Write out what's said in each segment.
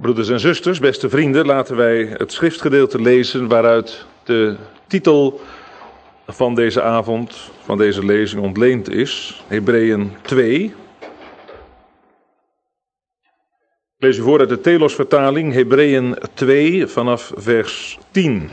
Broeders en zusters, beste vrienden, laten wij het schriftgedeelte lezen waaruit de titel van deze avond, van deze lezing ontleend is. Hebreeën 2. Ik lees u voor uit de Telos-vertaling, Hebreeën 2 vanaf vers 10.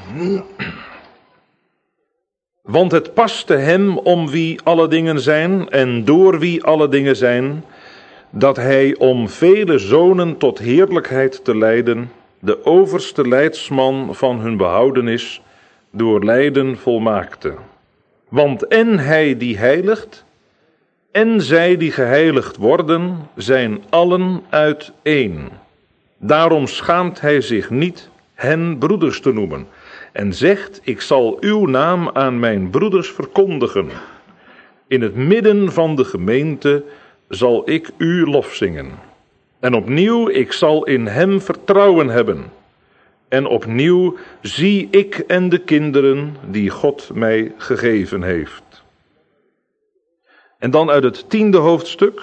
Want het paste hem om wie alle dingen zijn en door wie alle dingen zijn, dat hij om vele zonen tot heerlijkheid te leiden, de overste leidsman van hun behoudenis, door lijden volmaakte. Want en hij die heiligt, en zij die geheiligd worden, zijn allen uit één. Daarom schaamt hij zich niet hen broeders te noemen, en zegt, ik zal uw naam aan mijn broeders verkondigen. In het midden van de gemeente zal ik u lof zingen. En opnieuw, ik zal in hem vertrouwen hebben. En opnieuw zie ik en de kinderen die God mij gegeven heeft. En dan uit het 10e hoofdstuk.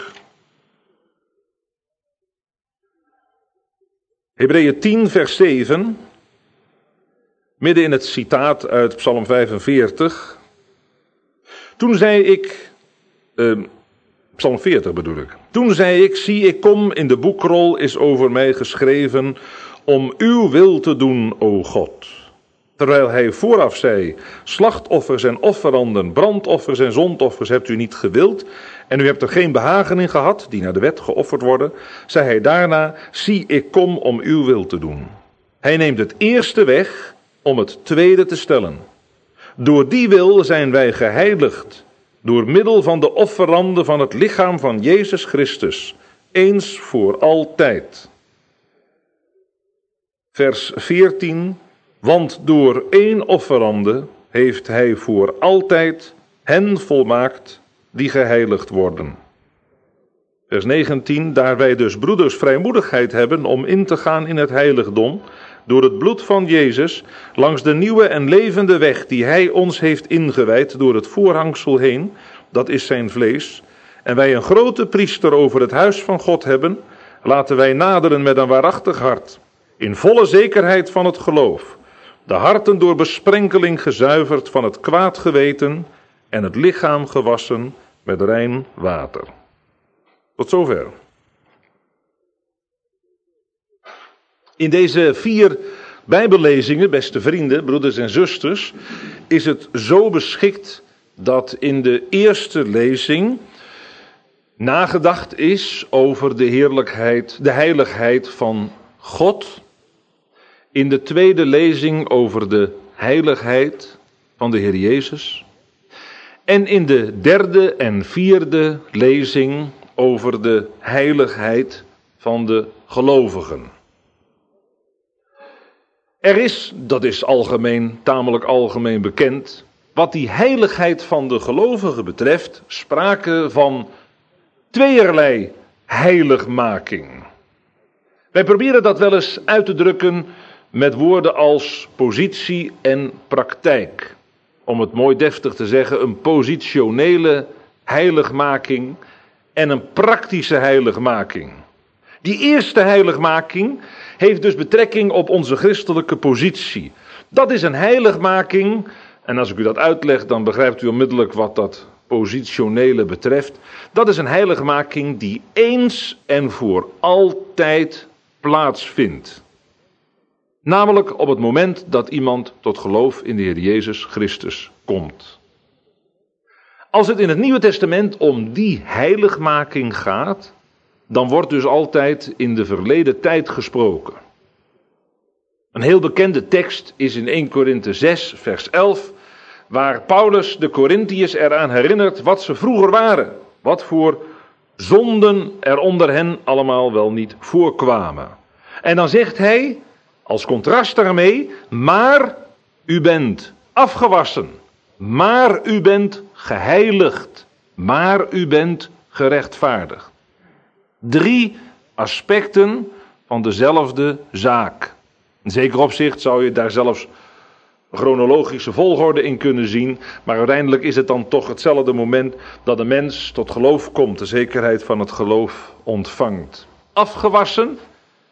Hebreeën 10 vers 7. Midden in het citaat uit Psalm 45. Toen zei ik... Psalm 40 bedoel ik. Toen zei ik, zie ik kom, in de boekrol is over mij geschreven, om uw wil te doen, o God. Terwijl hij vooraf zei, slachtoffers en offeranden, brandoffers en zondoffers hebt u niet gewild, en u hebt er geen behagen in gehad, die naar de wet geofferd worden, zei hij daarna, zie ik kom om uw wil te doen. Hij neemt het eerste weg om het tweede te stellen. Door die wil zijn wij geheiligd, door middel van de offeranden van het lichaam van Jezus Christus, eens voor altijd. Vers 14, want door één offerande heeft hij voor altijd hen volmaakt die geheiligd worden. Vers 19, daar wij dus broeders vrijmoedigheid hebben om in te gaan in het heiligdom, door het bloed van Jezus, langs de nieuwe en levende weg die hij ons heeft ingewijd door het voorhangsel heen, dat is zijn vlees, en wij een grote priester over het huis van God hebben, laten wij naderen met een waarachtig hart, in volle zekerheid van het geloof, de harten door besprenkeling gezuiverd van het kwaad geweten en het lichaam gewassen met rein water. Tot zover. In deze 4 Bijbellezingen, beste vrienden, broeders en zusters, is het zo beschikt dat in de eerste lezing nagedacht is over de heerlijkheid, de heiligheid van God. In de tweede lezing over de heiligheid van de Heer Jezus. En in de derde en vierde lezing over de heiligheid van de gelovigen. Er is, dat is tamelijk algemeen bekend, wat die heiligheid van de gelovigen betreft, sprake van tweeërlei heiligmaking. Wij proberen dat wel eens uit te drukken met woorden als positie en praktijk. Om het mooi deftig te zeggen, een positionele heiligmaking en een praktische heiligmaking. Die eerste heiligmaking heeft dus betrekking op onze christelijke positie. Dat is een heiligmaking, en als ik u dat uitleg, dan begrijpt u onmiddellijk wat dat positionele betreft. Dat is een heiligmaking die eens en voor altijd plaatsvindt. Namelijk op het moment dat iemand tot geloof in de Heer Jezus Christus komt. Als het in het Nieuwe Testament om die heiligmaking gaat, dan wordt dus altijd in de verleden tijd gesproken. Een heel bekende tekst is in 1 Korinthe 6 vers 11, waar Paulus de Korintiërs eraan herinnert wat ze vroeger waren. Wat voor zonden er onder hen allemaal wel niet voorkwamen. En dan zegt hij, als contrast daarmee, maar u bent afgewassen, maar u bent geheiligd, maar u bent gerechtvaardigd. 3 aspecten van dezelfde zaak. In zeker opzicht zou je daar zelfs chronologische volgorde in kunnen zien, maar uiteindelijk is het dan toch hetzelfde moment dat de mens tot geloof komt, de zekerheid van het geloof ontvangt. Afgewassen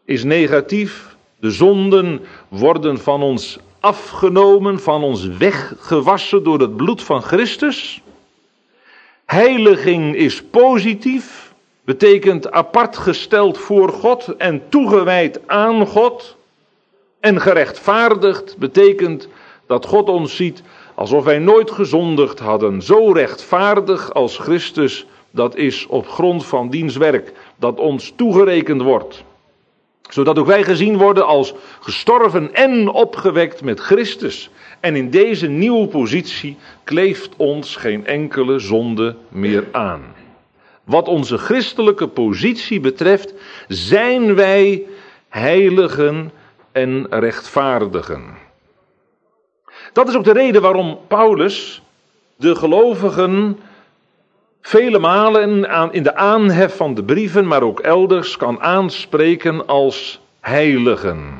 is negatief. De zonden worden van ons afgenomen, van ons weggewassen door het bloed van Christus. Heiliging is positief, betekent apart gesteld voor God en toegewijd aan God. En gerechtvaardigd betekent dat God ons ziet alsof wij nooit gezondigd hadden. Zo rechtvaardig als Christus dat is op grond van diens werk, dat ons toegerekend wordt. Zodat ook wij gezien worden als gestorven en opgewekt met Christus. En in deze nieuwe positie kleeft ons geen enkele zonde meer aan. Wat onze christelijke positie betreft, zijn wij heiligen en rechtvaardigen. Dat is ook de reden waarom Paulus de gelovigen vele malen in de aanhef van de brieven, maar ook elders, kan aanspreken als heiligen.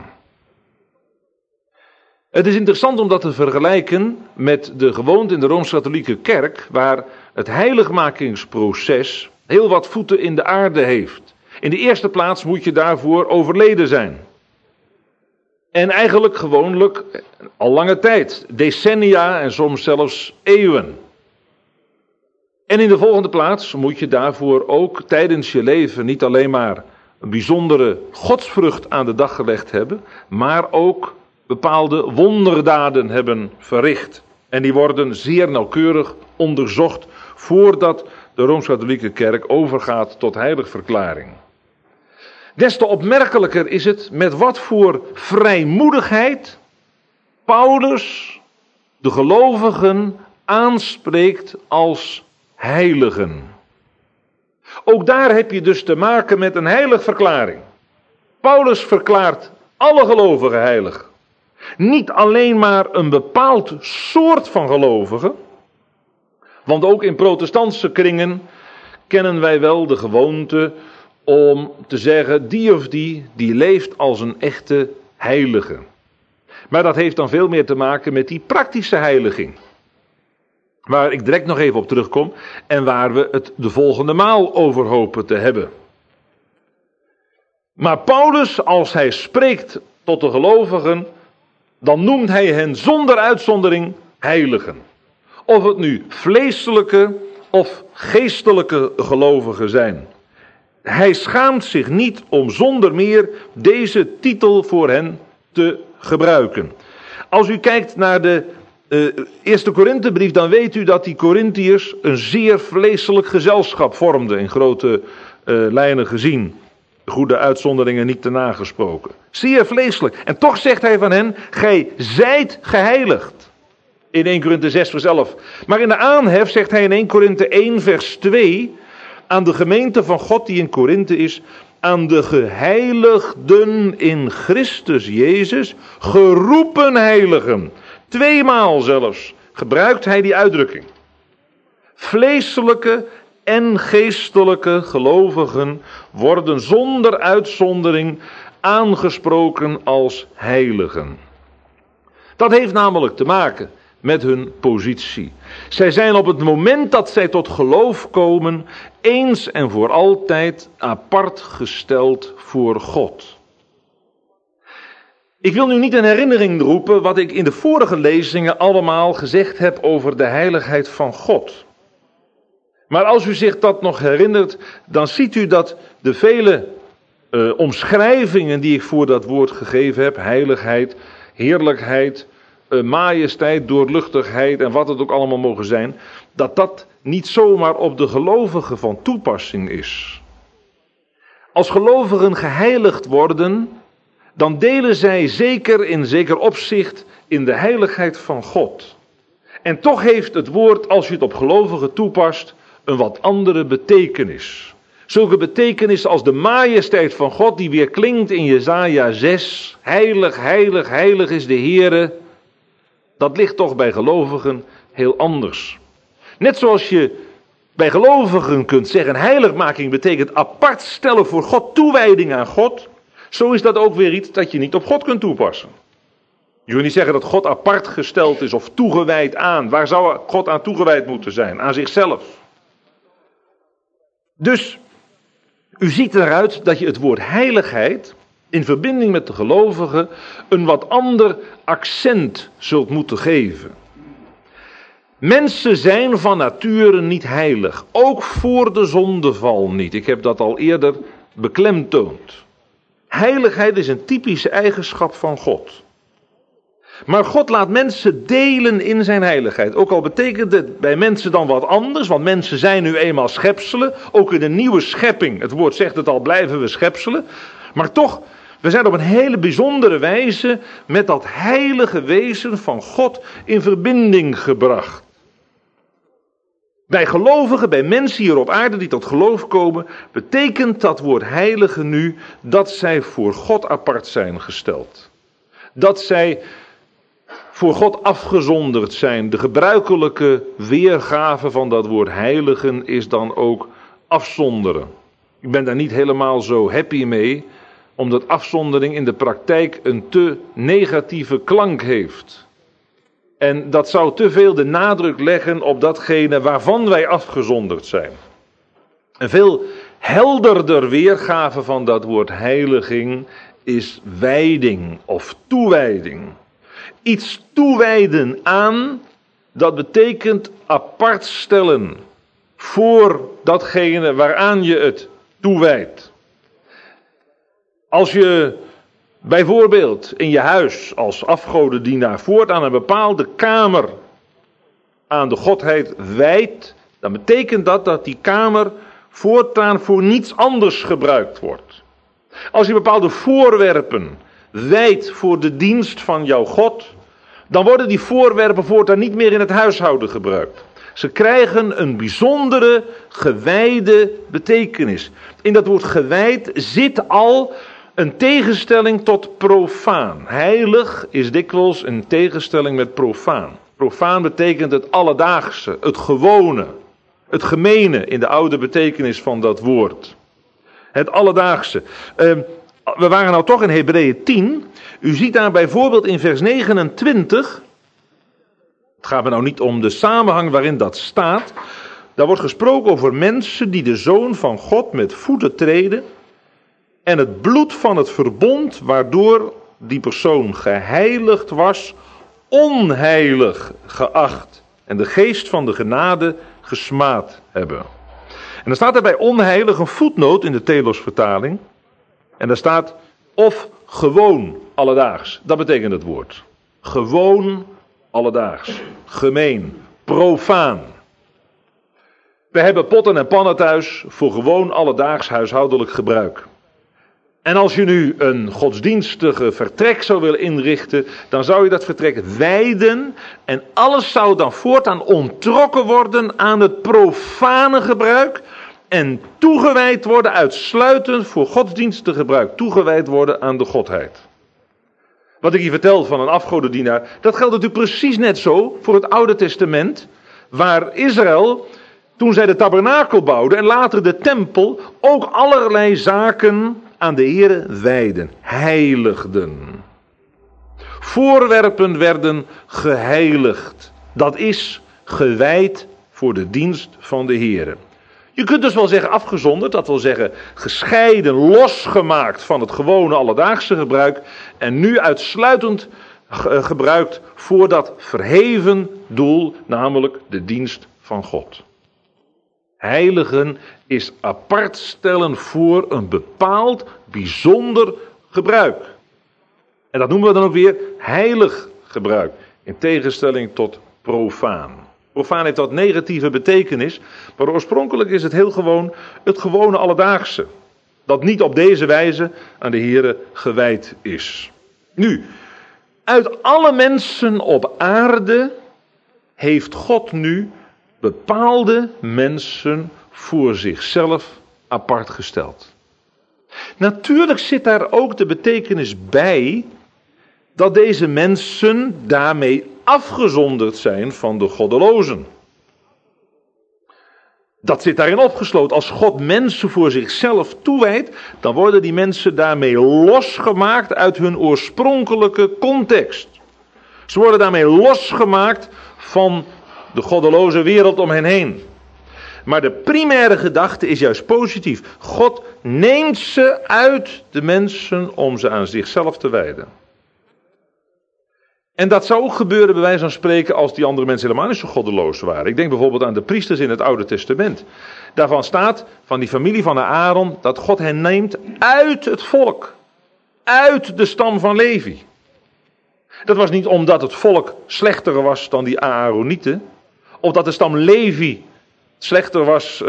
Het is interessant om dat te vergelijken met de gewoonte in de Rooms-Katholieke Kerk, waar het heiligmakingsproces heel wat voeten in de aarde heeft. In de eerste plaats moet je daarvoor overleden zijn. En eigenlijk gewoonlijk al lange tijd, decennia en soms zelfs eeuwen. En in de volgende plaats moet je daarvoor ook tijdens je leven niet alleen maar een bijzondere godsvrucht aan de dag gelegd hebben, maar ook bepaalde wonderdaden hebben verricht. En die worden zeer nauwkeurig onderzocht voordat de Rooms-Katholieke Kerk overgaat tot heiligverklaring. Des te opmerkelijker is het met wat voor vrijmoedigheid Paulus de gelovigen aanspreekt als heiligen. Ook daar heb je dus te maken met een heiligverklaring. Paulus verklaart alle gelovigen heilig. Niet alleen maar een bepaald soort van gelovigen. Want ook in protestantse kringen kennen wij wel de gewoonte om te zeggen, die of die leeft als een echte heilige. Maar dat heeft dan veel meer te maken met die praktische heiliging. Waar ik direct nog even op terugkom en waar we het de volgende maal over hopen te hebben. Maar Paulus, als hij spreekt tot de gelovigen, dan noemt hij hen zonder uitzondering heiligen. Of het nu vleeselijke of geestelijke gelovigen zijn. Hij schaamt zich niet om zonder meer deze titel voor hen te gebruiken. Als u kijkt naar de eerste Korinthebrief, dan weet u dat die Korintiërs een zeer vleeselijk gezelschap vormden, in grote lijnen gezien. Goede uitzonderingen niet te nagesproken. Zeer vleeselijk. En toch zegt hij van hen, gij zijt geheiligd. In 1 Korinthe 6 vers 11. Maar in de aanhef zegt hij in 1 Korinthe 1 vers 2... aan de gemeente van God die in Korinthe is, aan de geheiligden in Christus Jezus, geroepen heiligen. 2 maal zelfs gebruikt hij die uitdrukking. Vleeselijke en geestelijke gelovigen worden zonder uitzondering aangesproken als heiligen. Dat heeft namelijk te maken met hun positie. Zij zijn op het moment dat zij tot geloof komen, eens en voor altijd apart gesteld voor God. Ik wil nu niet in herinnering roepen wat ik in de vorige lezingen allemaal gezegd heb over de heiligheid van God. Maar als u zich dat nog herinnert, dan ziet u dat de vele omschrijvingen die ik voor dat woord gegeven heb, heiligheid, heerlijkheid, majesteit, doorluchtigheid en wat het ook allemaal mogen zijn, dat dat niet zomaar op de gelovigen van toepassing is. Als gelovigen geheiligd worden, dan delen zij zeker in zeker opzicht in de heiligheid van God. En toch heeft het woord, als je het op gelovigen toepast, een wat andere betekenis. Zulke betekenis als de majesteit van God, die weer klinkt in Jesaja 6. Heilig, heilig, heilig is de Heere. Dat ligt toch bij gelovigen heel anders. Net zoals je bij gelovigen kunt zeggen, heiligmaking betekent apart stellen voor God, toewijding aan God. Zo is dat ook weer iets dat je niet op God kunt toepassen. Je wil niet zeggen dat God apart gesteld is of toegewijd aan. Waar zou God aan toegewijd moeten zijn? Aan zichzelf. Dus u ziet eruit dat je het woord heiligheid in verbinding met de gelovigen een wat ander accent zult moeten geven. Mensen zijn van nature niet heilig, ook voor de zondeval niet. Ik heb dat al eerder beklemtoond. Heiligheid is een typische eigenschap van God. Maar God laat mensen delen in zijn heiligheid. Ook al betekent het bij mensen dan wat anders, want mensen zijn nu eenmaal schepselen. Ook in een nieuwe schepping, het woord zegt het al, blijven we schepselen. Maar toch, we zijn op een hele bijzondere wijze met dat heilige wezen van God in verbinding gebracht. Bij gelovigen, bij mensen hier op aarde die tot geloof komen, betekent dat woord heilige nu dat zij voor God apart zijn gesteld. Dat zij voor God afgezonderd zijn. De gebruikelijke weergave van dat woord heiligen is dan ook afzonderen. Ik ben daar niet helemaal zo happy mee, omdat afzondering in de praktijk een te negatieve klank heeft. En dat zou te veel de nadruk leggen op datgene waarvan wij afgezonderd zijn. Een veel helderder weergave van dat woord heiliging is wijding of toewijding. Iets toewijden aan, dat betekent apart stellen voor datgene waaraan je het toewijdt. Als je bijvoorbeeld in je huis als afgodendienaar voortaan een bepaalde kamer aan de godheid wijdt, dan betekent dat die kamer voortaan voor niets anders gebruikt wordt. Als je bepaalde voorwerpen wijdt voor de dienst van jouw God, dan worden die voorwerpen voortaan niet meer in het huishouden gebruikt. Ze krijgen een bijzondere, gewijde betekenis. In dat woord gewijd zit al een tegenstelling tot profaan. Heilig is dikwijls een tegenstelling met profaan. Profaan betekent het alledaagse, het gewone, het gemene in de oude betekenis van dat woord. Het alledaagse. We waren nou toch in Hebreeën 10. U ziet daar bijvoorbeeld in vers 29. Het gaat me nou niet om de samenhang waarin dat staat. Daar wordt gesproken over mensen die de Zoon van God met voeten treden. En het bloed van het verbond waardoor die persoon geheiligd was, onheilig geacht. En de geest van de genade gesmaad hebben. En dan staat er bij onheilig een voetnoot in de Telos-vertaling. En daar staat of gewoon alledaags. Dat betekent het woord. Gewoon alledaags. Gemeen. Profaan. We hebben potten en pannen thuis voor gewoon alledaags huishoudelijk gebruik. En als je nu een godsdienstige vertrek zou willen inrichten, dan zou je dat vertrek wijden en alles zou dan voortaan onttrokken worden aan het profane gebruik en toegewijd worden uitsluitend voor godsdienstig gebruik, toegewijd worden aan de godheid. Wat ik hier vertel van een afgodendienaar, dat geldt natuurlijk precies net zo voor het Oude Testament, waar Israël, toen zij de tabernakel bouwden en later de tempel, ook allerlei zaken aan de Here wijden, heiligden. Voorwerpen werden geheiligd. Dat is gewijd voor de dienst van de Here. Je kunt dus wel zeggen afgezonderd, dat wil zeggen gescheiden, losgemaakt van het gewone alledaagse gebruik en nu uitsluitend gebruikt voor dat verheven doel, namelijk de dienst van God. Heiligen is apart stellen voor een bepaald, bijzonder gebruik. En dat noemen we dan ook weer heilig gebruik, in tegenstelling tot profaan. Profaan heeft wat negatieve betekenis, maar oorspronkelijk is het heel gewoon het gewone alledaagse. Dat niet op deze wijze aan de Here gewijd is. Nu, uit alle mensen op aarde heeft God nu bepaalde mensen voor zichzelf apart gesteld. Natuurlijk zit daar ook de betekenis bij dat deze mensen daarmee afgezonderd zijn van de goddelozen. Dat zit daarin opgesloten. Als God mensen voor zichzelf toewijdt, dan worden die mensen daarmee losgemaakt uit hun oorspronkelijke context. Ze worden daarmee losgemaakt van de goddeloze wereld om hen heen. Maar de primaire gedachte is juist positief. God neemt ze uit de mensen om ze aan zichzelf te wijden. En dat zou ook gebeuren bij wijze van spreken als die andere mensen helemaal niet zo goddeloos waren. Ik denk bijvoorbeeld aan de priesters in het Oude Testament. Daarvan staat, van die familie van Aaron, dat God hen neemt uit het volk. Uit de stam van Levi. Dat was niet omdat het volk slechter was dan die Aaronieten. Of dat de stam Levi slechter was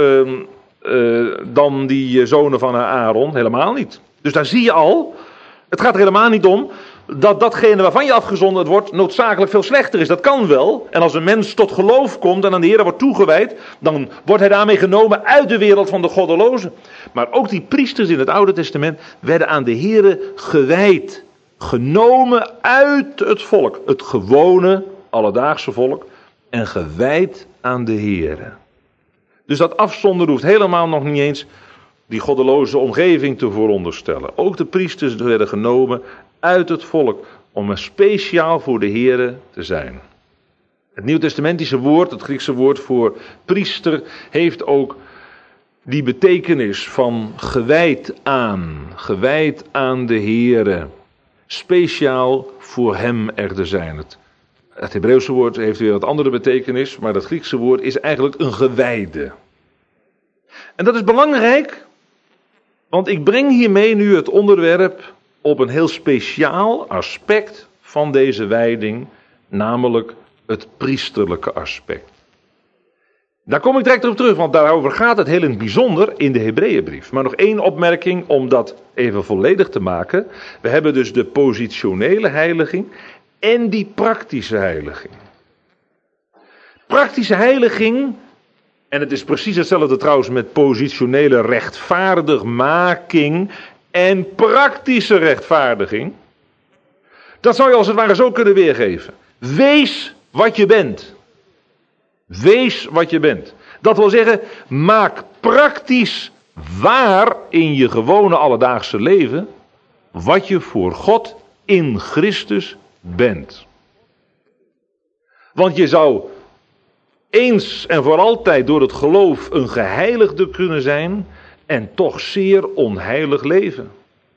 dan die zonen van Aaron. Helemaal niet. Dus daar zie je al, het gaat er helemaal niet om dat datgene waarvan je afgezonderd wordt noodzakelijk veel slechter is. Dat kan wel. En als een mens tot geloof komt en aan de Heer wordt toegewijd, dan wordt hij daarmee genomen uit de wereld van de goddelozen. Maar ook die priesters in het Oude Testament werden aan de Heer gewijd. Genomen uit het volk. Het gewone, alledaagse volk. En gewijd aan de Heer. Dus dat afzonderen hoeft helemaal nog niet eens die goddeloze omgeving te veronderstellen. Ook de priesters werden genomen uit het volk om speciaal voor de Heere te zijn. Het Nieuwtestamentische woord, het Griekse woord voor priester, heeft ook die betekenis van gewijd aan de Heere. Speciaal voor hem er te zijn. Het Hebreeuwse woord heeft weer wat andere betekenis, maar het Griekse woord is eigenlijk een gewijde. En dat is belangrijk, want ik breng hiermee nu het onderwerp op een heel speciaal aspect van deze wijding, namelijk het priesterlijke aspect. Daar kom ik direct op terug, want daarover gaat het heel in het bijzonder in de Hebreeënbrief. Maar nog één opmerking om dat even volledig te maken. We hebben dus de positionele heiliging en die praktische heiliging. Praktische heiliging, en het is precies hetzelfde trouwens met positionele rechtvaardigmaking en praktische rechtvaardiging. Dat zou je als het ware zo kunnen weergeven. Wees wat je bent. Wees wat je bent. Dat wil zeggen, maak praktisch waar in je gewone alledaagse leven wat je voor God in Christus bent. Want je zou eens en voor altijd door het geloof een geheiligde kunnen zijn en toch zeer onheilig leven.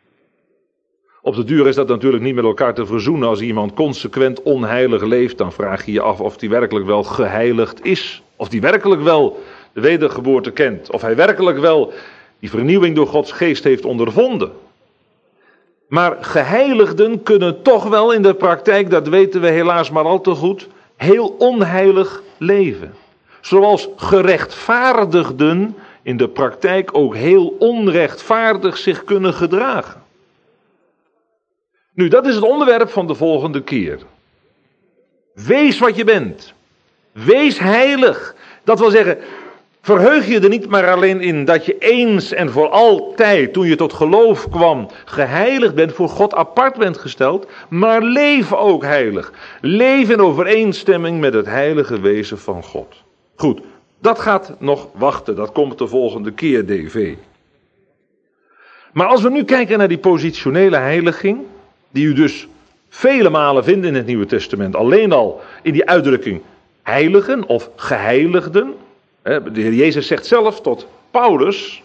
Op de duur is dat natuurlijk niet met elkaar te verzoenen. Als iemand consequent onheilig leeft, dan vraag je je af of hij werkelijk wel geheiligd is. Of hij werkelijk wel de wedergeboorte kent. Of hij werkelijk wel die vernieuwing door Gods geest heeft ondervonden. Maar geheiligden kunnen toch wel in de praktijk, dat weten we helaas maar al te goed, heel onheilig leven. Zoals gerechtvaardigden in de praktijk ook heel onrechtvaardig zich kunnen gedragen. Nu, dat is het onderwerp van de volgende keer. Wees wat je bent. Wees heilig. Dat wil zeggen, verheug je er niet maar alleen in dat je eens en voor altijd, toen je tot geloof kwam, geheiligd bent, voor God apart bent gesteld, maar leef ook heilig. Leef in overeenstemming met het heilige wezen van God. Goed, dat gaat nog wachten. Dat komt de volgende keer, DV. Maar als we nu kijken naar die positionele heiliging, die u dus vele malen vindt in het Nieuwe Testament, alleen al in die uitdrukking heiligen of geheiligden. De Heer Jezus zegt zelf tot Paulus,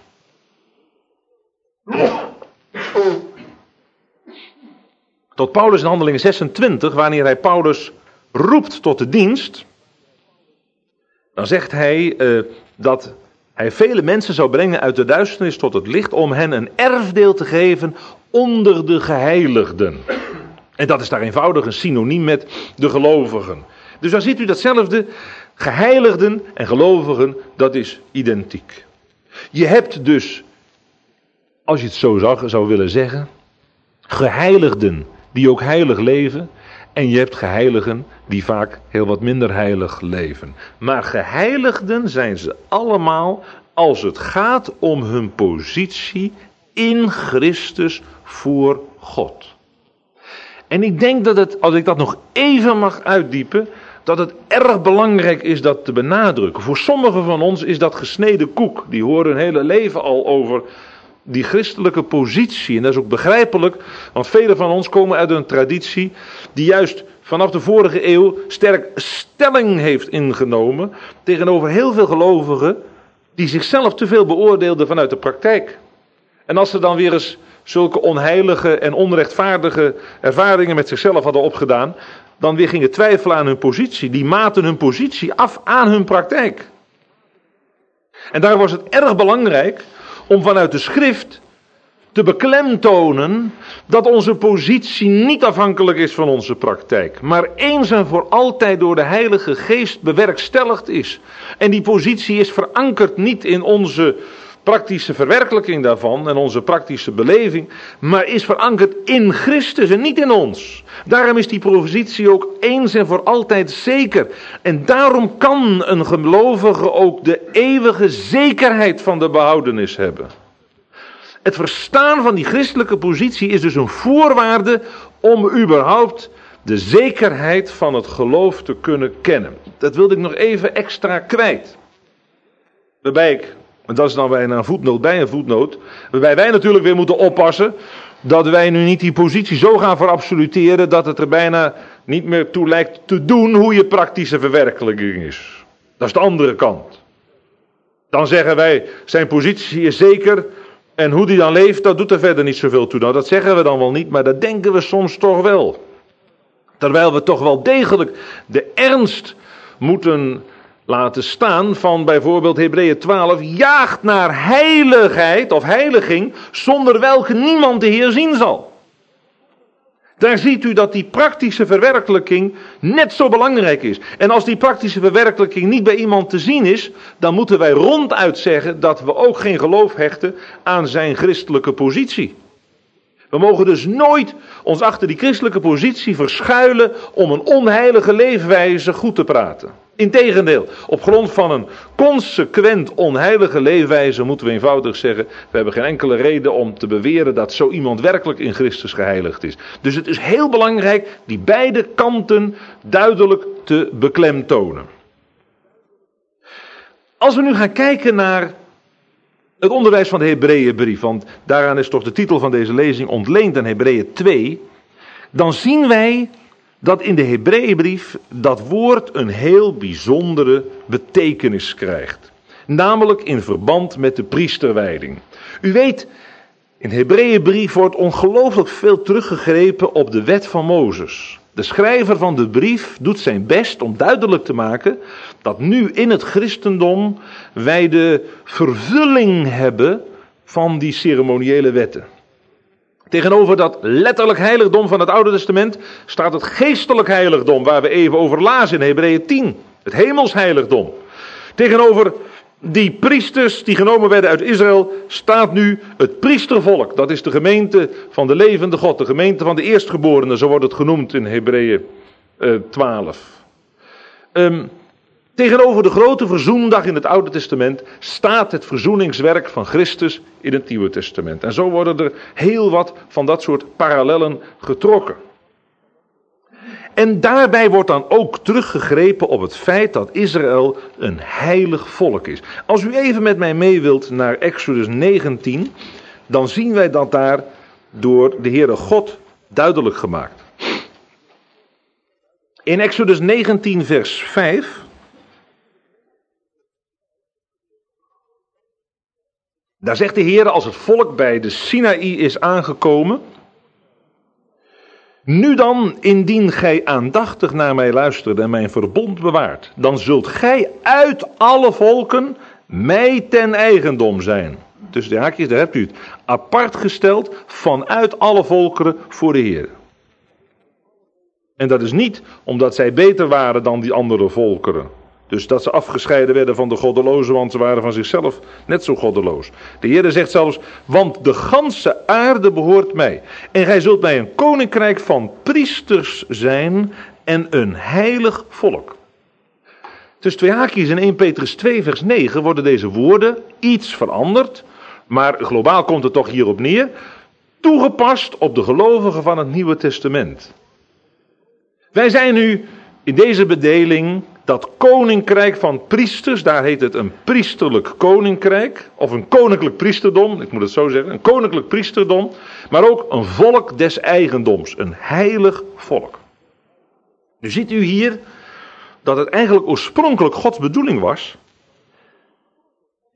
in Handelingen 26, wanneer hij Paulus roept tot de dienst, dan zegt hij dat hij vele mensen zou brengen uit de duisternis tot het licht om hen een erfdeel te geven onder de geheiligden. En dat is daar eenvoudig een synoniem met de gelovigen. Dus dan ziet u datzelfde, geheiligden en gelovigen, dat is identiek. Je hebt dus, als je het zo zou willen zeggen, geheiligden die ook heilig leven. En je hebt geheiligen die vaak heel wat minder heilig leven. Maar geheiligden zijn ze allemaal als het gaat om hun positie in Christus voor God. En ik denk dat het, als ik dat nog even mag uitdiepen, dat het erg belangrijk is dat te benadrukken. Voor sommigen van ons is dat gesneden koek. Die horen hun hele leven al over die christelijke positie. En dat is ook begrijpelijk, want velen van ons komen uit een traditie die juist vanaf de vorige eeuw sterk stelling heeft ingenomen tegenover heel veel gelovigen die zichzelf te veel beoordeelden vanuit de praktijk. En als ze dan weer eens zulke onheilige en onrechtvaardige ervaringen met zichzelf hadden opgedaan, dan weer gingen twijfelen aan hun positie. Die maten hun positie af aan hun praktijk. En daar was het erg belangrijk om vanuit de schrift te beklemtonen dat onze positie niet afhankelijk is van onze praktijk, maar eens en voor altijd door de Heilige Geest bewerkstelligd is. En die positie is verankerd niet in onze praktische verwerkelijking daarvan en onze praktische beleving, maar is verankerd in Christus en niet in ons. Daarom is die positie ook eens en voor altijd zeker. En daarom kan een gelovige ook de eeuwige zekerheid van de behoudenis hebben. Het verstaan van die christelijke positie is dus een voorwaarde om überhaupt de zekerheid van het geloof te kunnen kennen. Dat wilde ik nog even extra kwijt. Waarbij ik, en dat is dan bijna een voetnoot bij een voetnoot, waarbij wij natuurlijk weer moeten oppassen dat wij nu niet die positie zo gaan verabsoluteren dat het er bijna niet meer toe lijkt te doen hoe je praktische verwerkelijking is. Dat is de andere kant. Dan zeggen wij, zijn positie is zeker en hoe die dan leeft, dat doet er verder niet zoveel toe. Nou, dat zeggen we dan wel niet, maar dat denken we soms toch wel. Terwijl we toch wel degelijk de ernst moeten laten staan van bijvoorbeeld Hebreeën 12, jaagt naar heiligheid of heiliging, zonder welke niemand de Heer zien zal. Daar ziet u dat die praktische verwerkelijking net zo belangrijk is. En als die praktische verwerkelijking niet bij iemand te zien is, dan moeten wij ronduit zeggen dat we ook geen geloof hechten aan zijn christelijke positie. We mogen dus nooit ons achter die christelijke positie verschuilen om een onheilige leefwijze goed te praten. Integendeel, op grond van een consequent onheilige leefwijze moeten we eenvoudig zeggen, we hebben geen enkele reden om te beweren dat zo iemand werkelijk in Christus geheiligd is. Dus het is heel belangrijk die beide kanten duidelijk te beklemtonen. Als we nu gaan kijken naar het onderwijs van de Hebreeënbrief, want daaraan is toch de titel van deze lezing ontleend aan Hebreeën 2, dan zien wij dat in de Hebreeënbrief dat woord een heel bijzondere betekenis krijgt. Namelijk in verband met de priesterwijding. U weet, in de Hebreeënbrief wordt ongelooflijk veel teruggegrepen op de wet van Mozes. De schrijver van de brief doet zijn best om duidelijk te maken dat nu in het christendom wij de vervulling hebben van die ceremoniële wetten. Tegenover dat letterlijk heiligdom van het Oude Testament staat het geestelijk heiligdom, waar we even over lazen in Hebreeën 10. Het hemelsheiligdom. Tegenover die priesters die genomen werden uit Israël staat nu het priestervolk. Dat is de gemeente van de levende God, de gemeente van de eerstgeborenen, zo wordt het genoemd in Hebreeën 12. Tegenover de grote verzoendag in het Oude Testament staat het verzoeningswerk van Christus in het Nieuwe Testament. En zo worden er heel wat van dat soort parallellen getrokken. En daarbij wordt dan ook teruggegrepen op het feit dat Israël een heilig volk is. Als u even met mij mee wilt naar Exodus 19, dan zien wij dat daar door de Heere God duidelijk gemaakt. In Exodus 19 vers 5... daar zegt de Heer, als het volk bij de Sinaï is aangekomen: nu dan, indien gij aandachtig naar mij luistert en mijn verbond bewaart, dan zult gij uit alle volken mij ten eigendom zijn. Tussen de haakjes, daar hebt u het. Apart gesteld vanuit alle volkeren voor de Heer. En dat is niet omdat zij beter waren dan die andere volkeren. Dus dat ze afgescheiden werden van de goddelozen, want ze waren van zichzelf net zo goddeloos. De Heer zegt zelfs, want de ganse aarde behoort mij. En gij zult mij een koninkrijk van priesters zijn en een heilig volk. Tussen twee haakjes in 1 Petrus 2 vers 9 worden deze woorden iets veranderd. Maar globaal komt het toch hierop neer. Toegepast op de gelovigen van het Nieuwe Testament. Wij zijn nu in deze bedeling dat koninkrijk van priesters, daar heet het een priesterlijk koninkrijk, of een koninklijk priesterdom, ik moet het zo zeggen, een koninklijk priesterdom, maar ook een volk des eigendoms, een heilig volk. Nu ziet u hier dat het eigenlijk oorspronkelijk Gods bedoeling was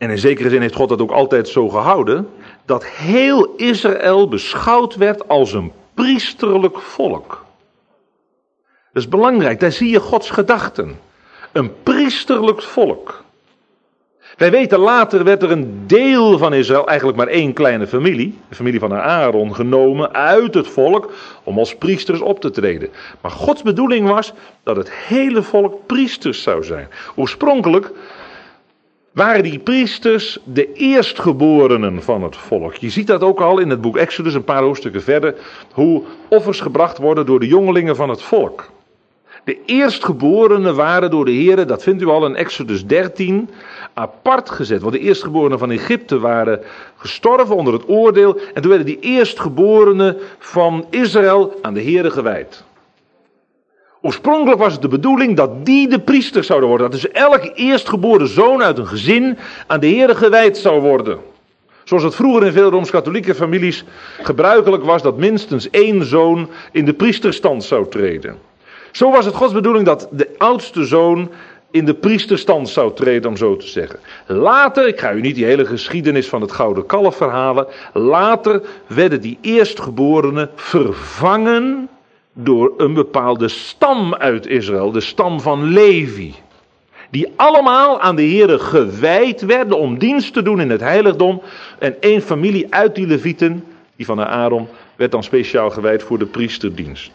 en in zekere zin heeft God dat ook altijd zo gehouden, dat heel Israël beschouwd werd als een priesterlijk volk. Dat is belangrijk, daar zie je Gods gedachten. Een priesterlijk volk. Wij weten, later werd er een deel van Israël, eigenlijk maar één kleine familie, de familie van Aaron, genomen uit het volk om als priesters op te treden. Maar Gods bedoeling was dat het hele volk priesters zou zijn. Oorspronkelijk waren die priesters de eerstgeborenen van het volk. Je ziet dat ook al in het boek Exodus, een paar hoofdstukken verder, hoe offers gebracht worden door de jongelingen van het volk. De eerstgeborenen waren door de Heere, dat vindt u al in Exodus 13, apart gezet. Want de eerstgeborenen van Egypte waren gestorven onder het oordeel. En toen werden die eerstgeborenen van Israël aan de Heere gewijd. Oorspronkelijk was het de bedoeling dat die de priesters zouden worden. Dat dus elke eerstgeboren zoon uit een gezin aan de Heere gewijd zou worden. Zoals het vroeger in veel Rooms-Katholieke families gebruikelijk was dat minstens één zoon in de priesterstand zou treden. Zo was het Gods bedoeling dat de oudste zoon in de priesterstand zou treden, om zo te zeggen. Later, ik ga u niet die hele geschiedenis van het gouden kalf verhalen. Later werden die eerstgeborenen vervangen door een bepaalde stam uit Israël, de stam van Levi. Die allemaal aan de Heere gewijd werden om dienst te doen in het heiligdom. En één familie uit die Levieten, die van Aaron, werd dan speciaal gewijd voor de priesterdienst.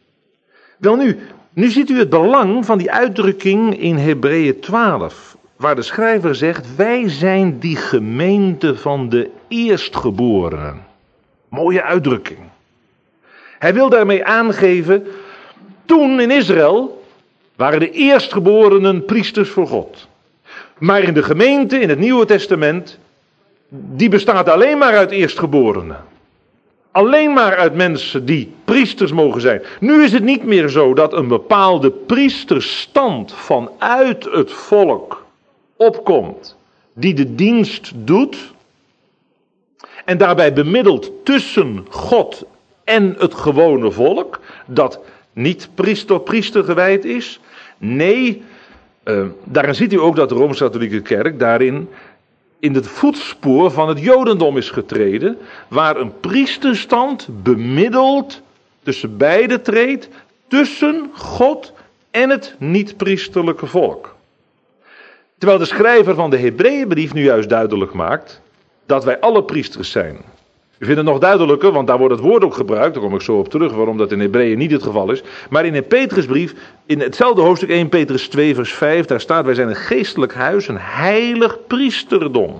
Wel nu ziet u het belang van die uitdrukking in Hebreeën 12. Waar de schrijver zegt, wij zijn die gemeente van de eerstgeborenen. Mooie uitdrukking. Hij wil daarmee aangeven, toen in Israël waren de eerstgeborenen priesters voor God. Maar in de gemeente, in het Nieuwe Testament, die bestaat alleen maar uit eerstgeborenen. Alleen maar uit mensen die priesters mogen zijn. Nu is het niet meer zo dat een bepaalde priesterstand vanuit het volk opkomt, die de dienst doet en daarbij bemiddelt tussen God en het gewone volk, dat niet priester gewijd is. Nee, daarin ziet u ook dat de Rooms-Katholieke Kerk daarin in het voetspoor van het Jodendom is getreden, waar een priesterstand bemiddeld tussen beide treedt, tussen God en het niet-priesterlijke volk. Terwijl de schrijver van de Hebreeënbrief nu juist duidelijk maakt dat wij alle priesters zijn. U vindt het nog duidelijker, want daar wordt het woord ook gebruikt, daar kom ik zo op terug, waarom dat in Hebreeën niet het geval is. Maar in de Petrusbrief, in hetzelfde hoofdstuk 1 Petrus 2 vers 5, daar staat, wij zijn een geestelijk huis, een heilig priesterdom.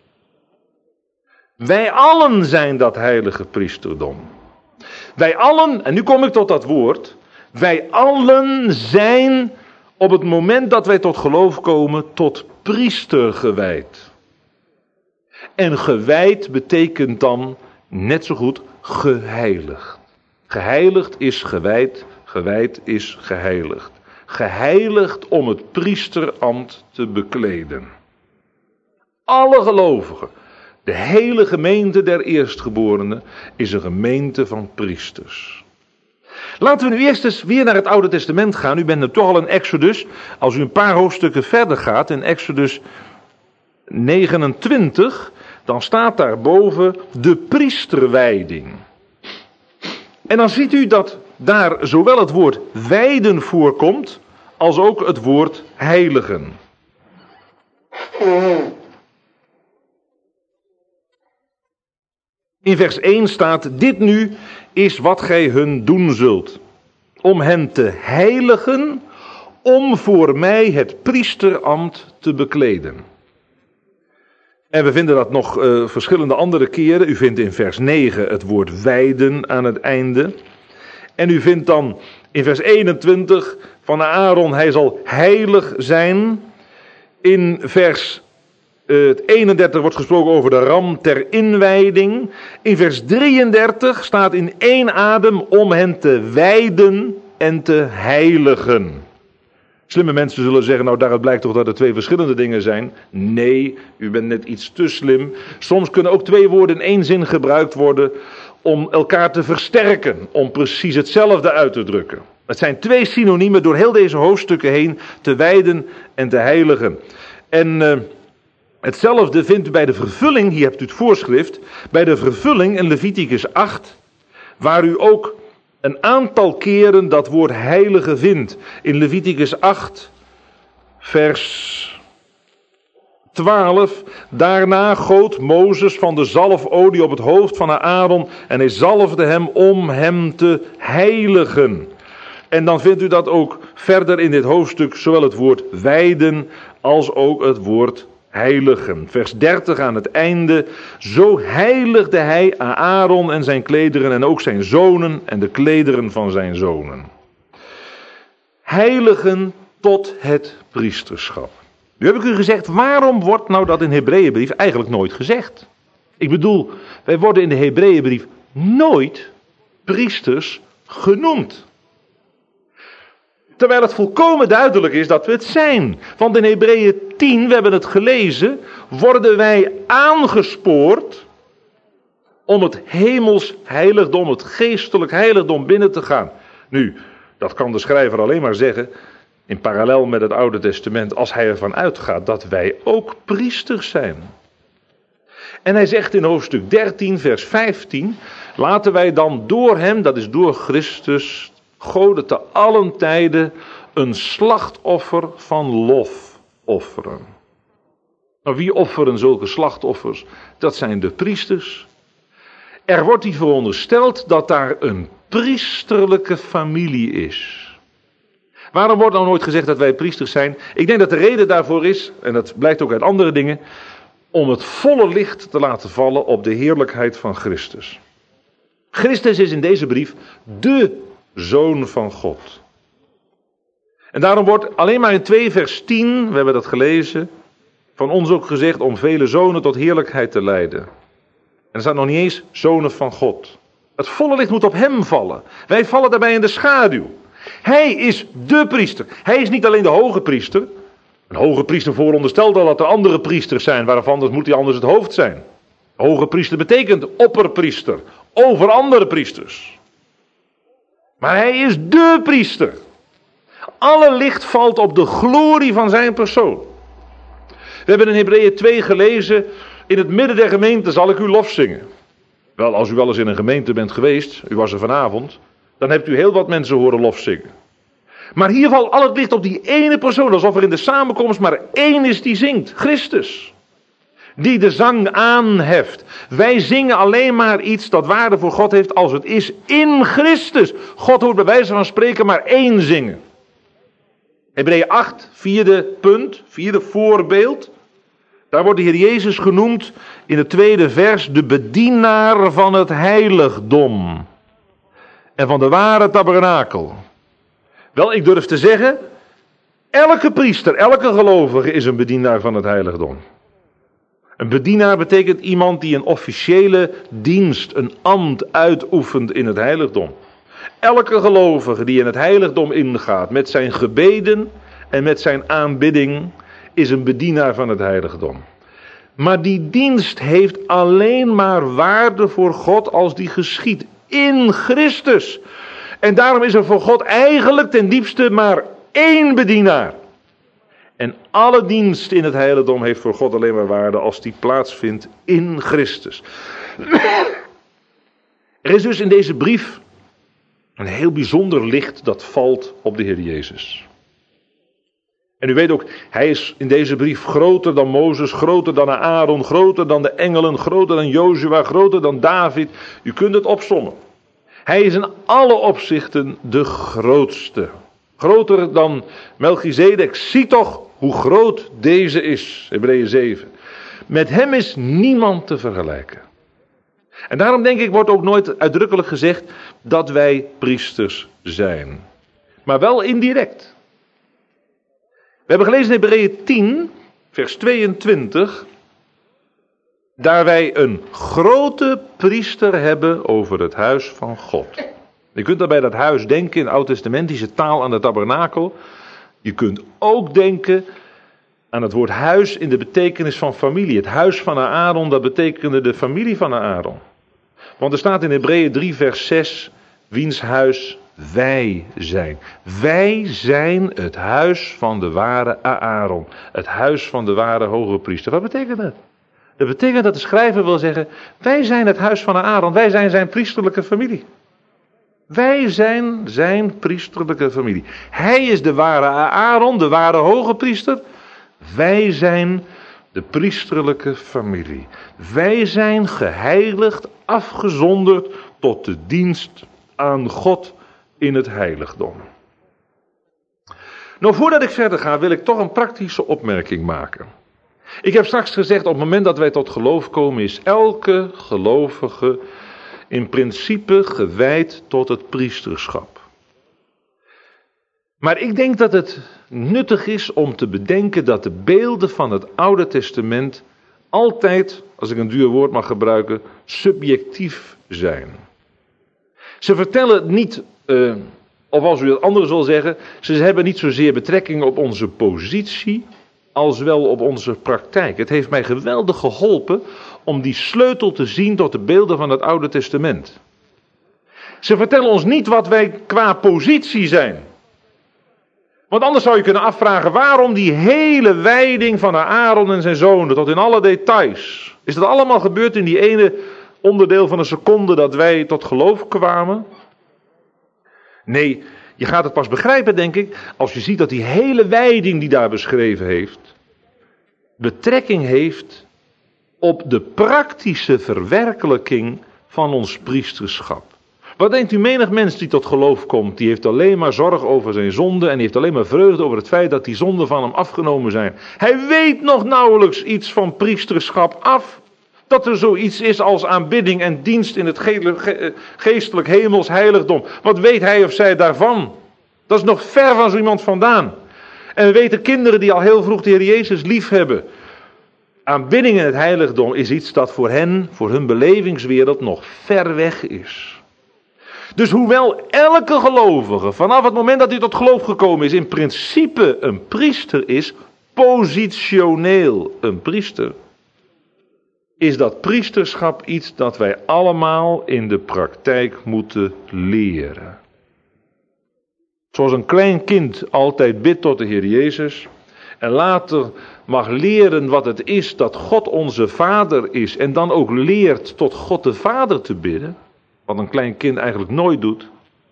Wij allen zijn dat heilige priesterdom. Wij allen, en nu kom ik tot dat woord, wij allen zijn op het moment dat wij tot geloof komen, tot priester gewijd. En gewijd betekent dan net zo goed geheiligd. Geheiligd is gewijd, gewijd is geheiligd. Geheiligd om het priesterambt te bekleden. Alle gelovigen, de hele gemeente der eerstgeborenen, is een gemeente van priesters. Laten we nu eerst eens weer naar het Oude Testament gaan. U bent nu toch al in Exodus. Als u een paar hoofdstukken verder gaat, in Exodus 29, dan staat daarboven de priesterwijding. En dan ziet u dat daar zowel het woord wijden voorkomt, als ook het woord heiligen. In vers 1 staat, dit nu is wat gij hun doen zult, om hen te heiligen, om voor mij het priesterambt te bekleden. En we vinden dat nog verschillende andere keren. U vindt in vers 9 het woord wijden aan het einde. En u vindt dan in vers 21 van Aaron, hij zal heilig zijn. In vers 31 wordt gesproken over de ram ter inwijding. In vers 33 staat in één adem om hen te wijden en te heiligen. Slimme mensen zullen zeggen, nou daaruit blijkt toch dat er twee verschillende dingen zijn. Nee, u bent net iets te slim. Soms kunnen ook twee woorden in één zin gebruikt worden om elkaar te versterken, om precies hetzelfde uit te drukken. Het zijn twee synoniemen door heel deze hoofdstukken heen, te wijden en te heiligen. En Hetzelfde vindt u bij de vervulling, hier hebt u het voorschrift, bij de vervulling in Leviticus 8, waar u ook een aantal keren dat woord heilige vindt. In Leviticus 8, vers 12. Daarna goot Mozes van de zalfolie op het hoofd van Aaron en hij zalfde hem om hem te heiligen. En dan vindt u dat ook verder in dit hoofdstuk, zowel het woord wijden als ook het woord heiligen. Vers 30 aan het einde. Zo heiligde hij Aaron en zijn klederen en ook zijn zonen en de klederen van zijn zonen. Heiligen tot het priesterschap. Nu heb ik u gezegd, waarom wordt nou dat in de Hebreeënbrief eigenlijk nooit gezegd? Ik bedoel, wij worden in de Hebreeënbrief nooit priesters genoemd. Terwijl het volkomen duidelijk is dat we het zijn. Want in Hebreeën 10, we hebben het gelezen, worden wij aangespoord om het hemels heiligdom, het geestelijk heiligdom binnen te gaan. Nu, dat kan de schrijver alleen maar zeggen in parallel met het Oude Testament, als hij ervan uitgaat dat wij ook priesters zijn. En hij zegt in hoofdstuk 13, vers 15, laten wij dan door hem, dat is door Christus, Gode te allen tijden een slachtoffer van lof offeren. Nou, wie offeren zulke slachtoffers? Dat zijn de priesters. Er wordt hier verondersteld dat daar een priesterlijke familie is. Waarom wordt nou nooit gezegd dat wij priesters zijn? Ik denk dat de reden daarvoor is, en dat blijkt ook uit andere dingen, om het volle licht te laten vallen op de heerlijkheid van Christus. Christus is in deze brief de Zoon van God. En daarom wordt alleen maar in 2 vers 10, we hebben dat gelezen, van ons ook gezegd om vele zonen tot heerlijkheid te leiden. En er staat nog niet eens zonen van God. Het volle licht moet op hem vallen. Wij vallen daarbij in de schaduw. Hij is de priester. Hij is niet alleen de hoge priester. Een hoge priester veronderstelt al dat er andere priesters zijn, waarvan anders moet hij anders het hoofd zijn. Hoge priester betekent opperpriester, over andere priesters. Maar hij is de priester. Alle licht valt op de glorie van zijn persoon. We hebben in Hebreeën 2 gelezen, in het midden der gemeente zal ik u lof zingen. Wel, als u wel eens in een gemeente bent geweest, u was er vanavond, dan hebt u heel wat mensen horen lof zingen. Maar hier valt al het licht op die ene persoon, alsof er in de samenkomst maar één is die zingt, Christus. Die de zang aanheft. Wij zingen alleen maar iets dat waarde voor God heeft als het is in Christus. God hoort bij wijze van spreken maar één zingen. Hebreeën 8, vierde punt, vierde voorbeeld. Daar wordt de Heer Jezus genoemd in het tweede vers de bedienaar van het heiligdom. En van de ware tabernakel. Wel, ik durf te zeggen, elke priester, elke gelovige is een bedienaar van het heiligdom. Een bedienaar betekent iemand die een officiële dienst, een ambt uitoefent in het heiligdom. Elke gelovige die in het heiligdom ingaat met zijn gebeden en met zijn aanbidding is een bedienaar van het heiligdom. Maar die dienst heeft alleen maar waarde voor God als die geschiedt in Christus. En daarom is er voor God eigenlijk ten diepste maar één bedienaar. En alle dienst in het heiligdom heeft voor God alleen maar waarde als die plaatsvindt in Christus. Er is dus in deze brief een heel bijzonder licht dat valt op de Heer Jezus. En u weet ook, hij is in deze brief groter dan Mozes, groter dan Aaron, groter dan de engelen, groter dan Jozua, groter dan David. U kunt het opsommen. Hij is in alle opzichten de grootste. Groter dan Melchizedek. Zie toch hoe groot deze is. Hebreeën 7. Met hem is niemand te vergelijken. En daarom denk ik wordt ook nooit uitdrukkelijk gezegd dat wij priesters zijn. Maar wel indirect. We hebben gelezen in Hebreeën 10, vers 22. Daar wij een grote priester hebben over het huis van God. Je kunt daarbij dat huis denken in oud-testamentische taal aan de tabernakel. Je kunt ook denken aan het woord huis in de betekenis van familie. Het huis van Aaron, dat betekende de familie van Aaron. Want er staat in Hebreeën 3 vers 6, wiens huis wij zijn. Wij zijn het huis van de ware Aaron. Het huis van de ware hoge priester. Wat betekent dat? Dat betekent dat de schrijver wil zeggen, wij zijn het huis van Aaron. Wij zijn zijn priesterlijke familie. Wij zijn zijn priesterlijke familie. Hij is de ware Aaron, de ware hoge priester. Wij zijn de priesterlijke familie. Wij zijn geheiligd, afgezonderd tot de dienst aan God in het heiligdom. Nou, voordat ik verder ga, wil ik toch een praktische opmerking maken. Ik heb straks gezegd, op het moment dat wij tot geloof komen, is elke gelovige in principe gewijd tot het priesterschap. Maar ik denk dat het nuttig is om te bedenken dat de beelden van het Oude Testament altijd, als ik een duur woord mag gebruiken, subjectief zijn. Ze vertellen niet, of als u het anders wil zeggen, ze hebben niet zozeer betrekking op onze positie als wel op onze praktijk. Het heeft mij geweldig geholpen om die sleutel te zien tot de beelden van het Oude Testament. Ze vertellen ons niet wat wij qua positie zijn. Want anders zou je kunnen afvragen waarom die hele wijding van Aaron en zijn zonen tot in alle details. Is dat allemaal gebeurd in die ene onderdeel van een seconde dat wij tot geloof kwamen? Nee, je gaat het pas begrijpen, denk ik, als je ziet dat die hele wijding die daar beschreven heeft, betrekking heeft op de praktische verwerkelijking van ons priesterschap. Wat denkt u, menig mens die tot geloof komt, die heeft alleen maar zorg over zijn zonde en die heeft alleen maar vreugde over het feit dat die zonden van hem afgenomen zijn. Hij weet nog nauwelijks iets van priesterschap af. Dat er zoiets is als aanbidding en dienst in het geestelijk hemels heiligdom. Wat weet hij of zij daarvan? Dat is nog ver van zo iemand vandaan. En we weten kinderen die al heel vroeg de Heer Jezus lief hebben. Aanbidding in het heiligdom is iets dat voor hen, voor hun belevingswereld nog ver weg is. Dus hoewel elke gelovige vanaf het moment dat hij tot geloof gekomen is in principe een priester is, positioneel een priester, is dat priesterschap iets dat wij allemaal in de praktijk moeten leren. Zoals een klein kind altijd bidt tot de Heer Jezus en later mag leren wat het is dat God onze Vader is en dan ook leert tot God de Vader te bidden, wat een klein kind eigenlijk nooit doet.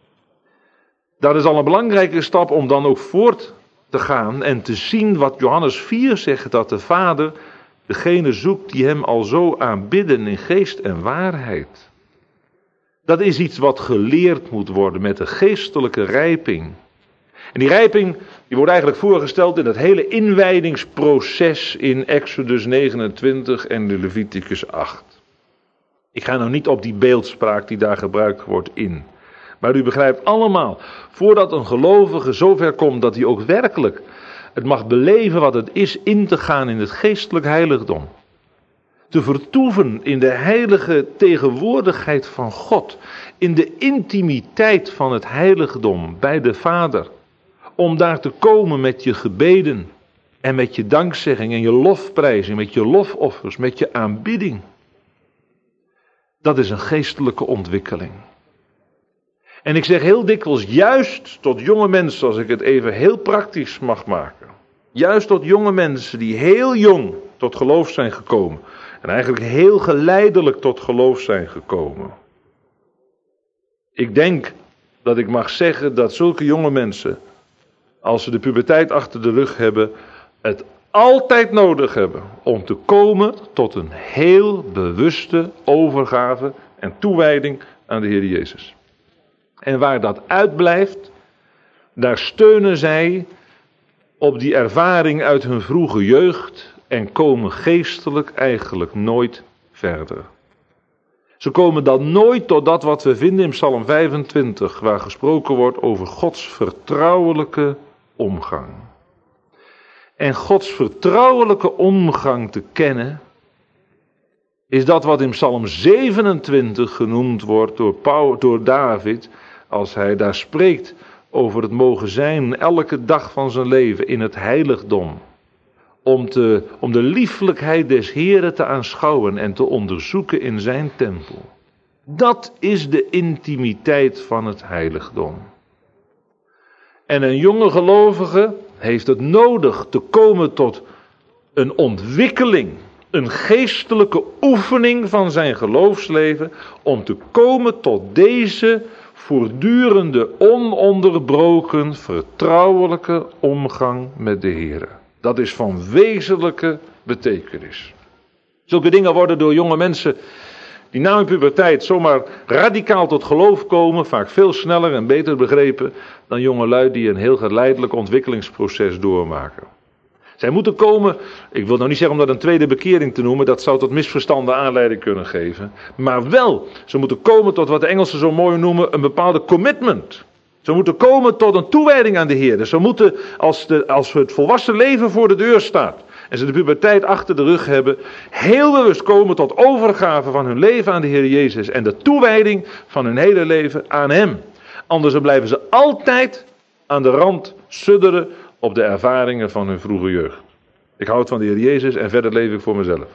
Dat is al een belangrijke stap om dan ook voort te gaan en te zien wat Johannes 4 zegt, dat de Vader degene zoekt die hem al zo aanbidden in geest en waarheid. Dat is iets wat geleerd moet worden met de geestelijke rijping. En die rijping die wordt eigenlijk voorgesteld in het hele inwijdingsproces in Exodus 29 en de Leviticus 8. Ik ga nou niet op die beeldspraak die daar gebruikt wordt in. Maar u begrijpt allemaal, voordat een gelovige zover komt dat hij ook werkelijk het mag beleven wat het is in te gaan in het geestelijk heiligdom. Te vertoeven in de heilige tegenwoordigheid van God. In de intimiteit van het heiligdom bij de Vader. Om daar te komen met je gebeden en met je dankzegging en je lofprijzing, met je lofoffers, met je aanbidding. Dat is een geestelijke ontwikkeling. En ik zeg heel dikwijls, juist tot jonge mensen, als ik het even heel praktisch mag maken. Juist tot jonge mensen die heel jong tot geloof zijn gekomen. En eigenlijk heel geleidelijk tot geloof zijn gekomen. Ik denk dat ik mag zeggen dat zulke jonge mensen, als ze de puberteit achter de rug hebben, het altijd nodig hebben om te komen tot een heel bewuste overgave en toewijding aan de Heer Jezus. En waar dat uitblijft, daar steunen zij op die ervaring uit hun vroege jeugd en komen geestelijk eigenlijk nooit verder. Ze komen dan nooit tot dat wat we vinden in Psalm 25, waar gesproken wordt over Gods vertrouwelijke omgang. En Gods vertrouwelijke omgang te kennen, is dat wat in Psalm 27 genoemd wordt door David, als hij daar spreekt over het mogen zijn elke dag van zijn leven in het heiligdom. Om de lieflijkheid des Heren te aanschouwen en te onderzoeken in zijn tempel. Dat is de intimiteit van het heiligdom. En een jonge gelovige heeft het nodig te komen tot een ontwikkeling, een geestelijke oefening van zijn geloofsleven, om te komen tot deze voortdurende, ononderbroken, vertrouwelijke omgang met de Heer. Dat is van wezenlijke betekenis. Zulke dingen worden door jonge mensen die na hun puberteit zomaar radicaal tot geloof komen, vaak veel sneller en beter begrepen dan jongelui die een heel geleidelijk ontwikkelingsproces doormaken. Zij moeten komen, ik wil nou niet zeggen om dat een tweede bekering te noemen, dat zou tot misverstanden aanleiding kunnen geven. Maar wel, ze moeten komen tot wat de Engelsen zo mooi noemen, een bepaalde commitment. Ze moeten komen tot een toewijding aan de Heer. Dus ze moeten, als het volwassen leven voor de deur staat en ze de puberteit achter de rug hebben, heel bewust komen tot overgave van hun leven aan de Heer Jezus en de toewijding van hun hele leven aan Hem. Anders dan blijven ze altijd aan de rand sudderen op de ervaringen van hun vroege jeugd. Ik houd van de Heer Jezus en verder leef ik voor mezelf.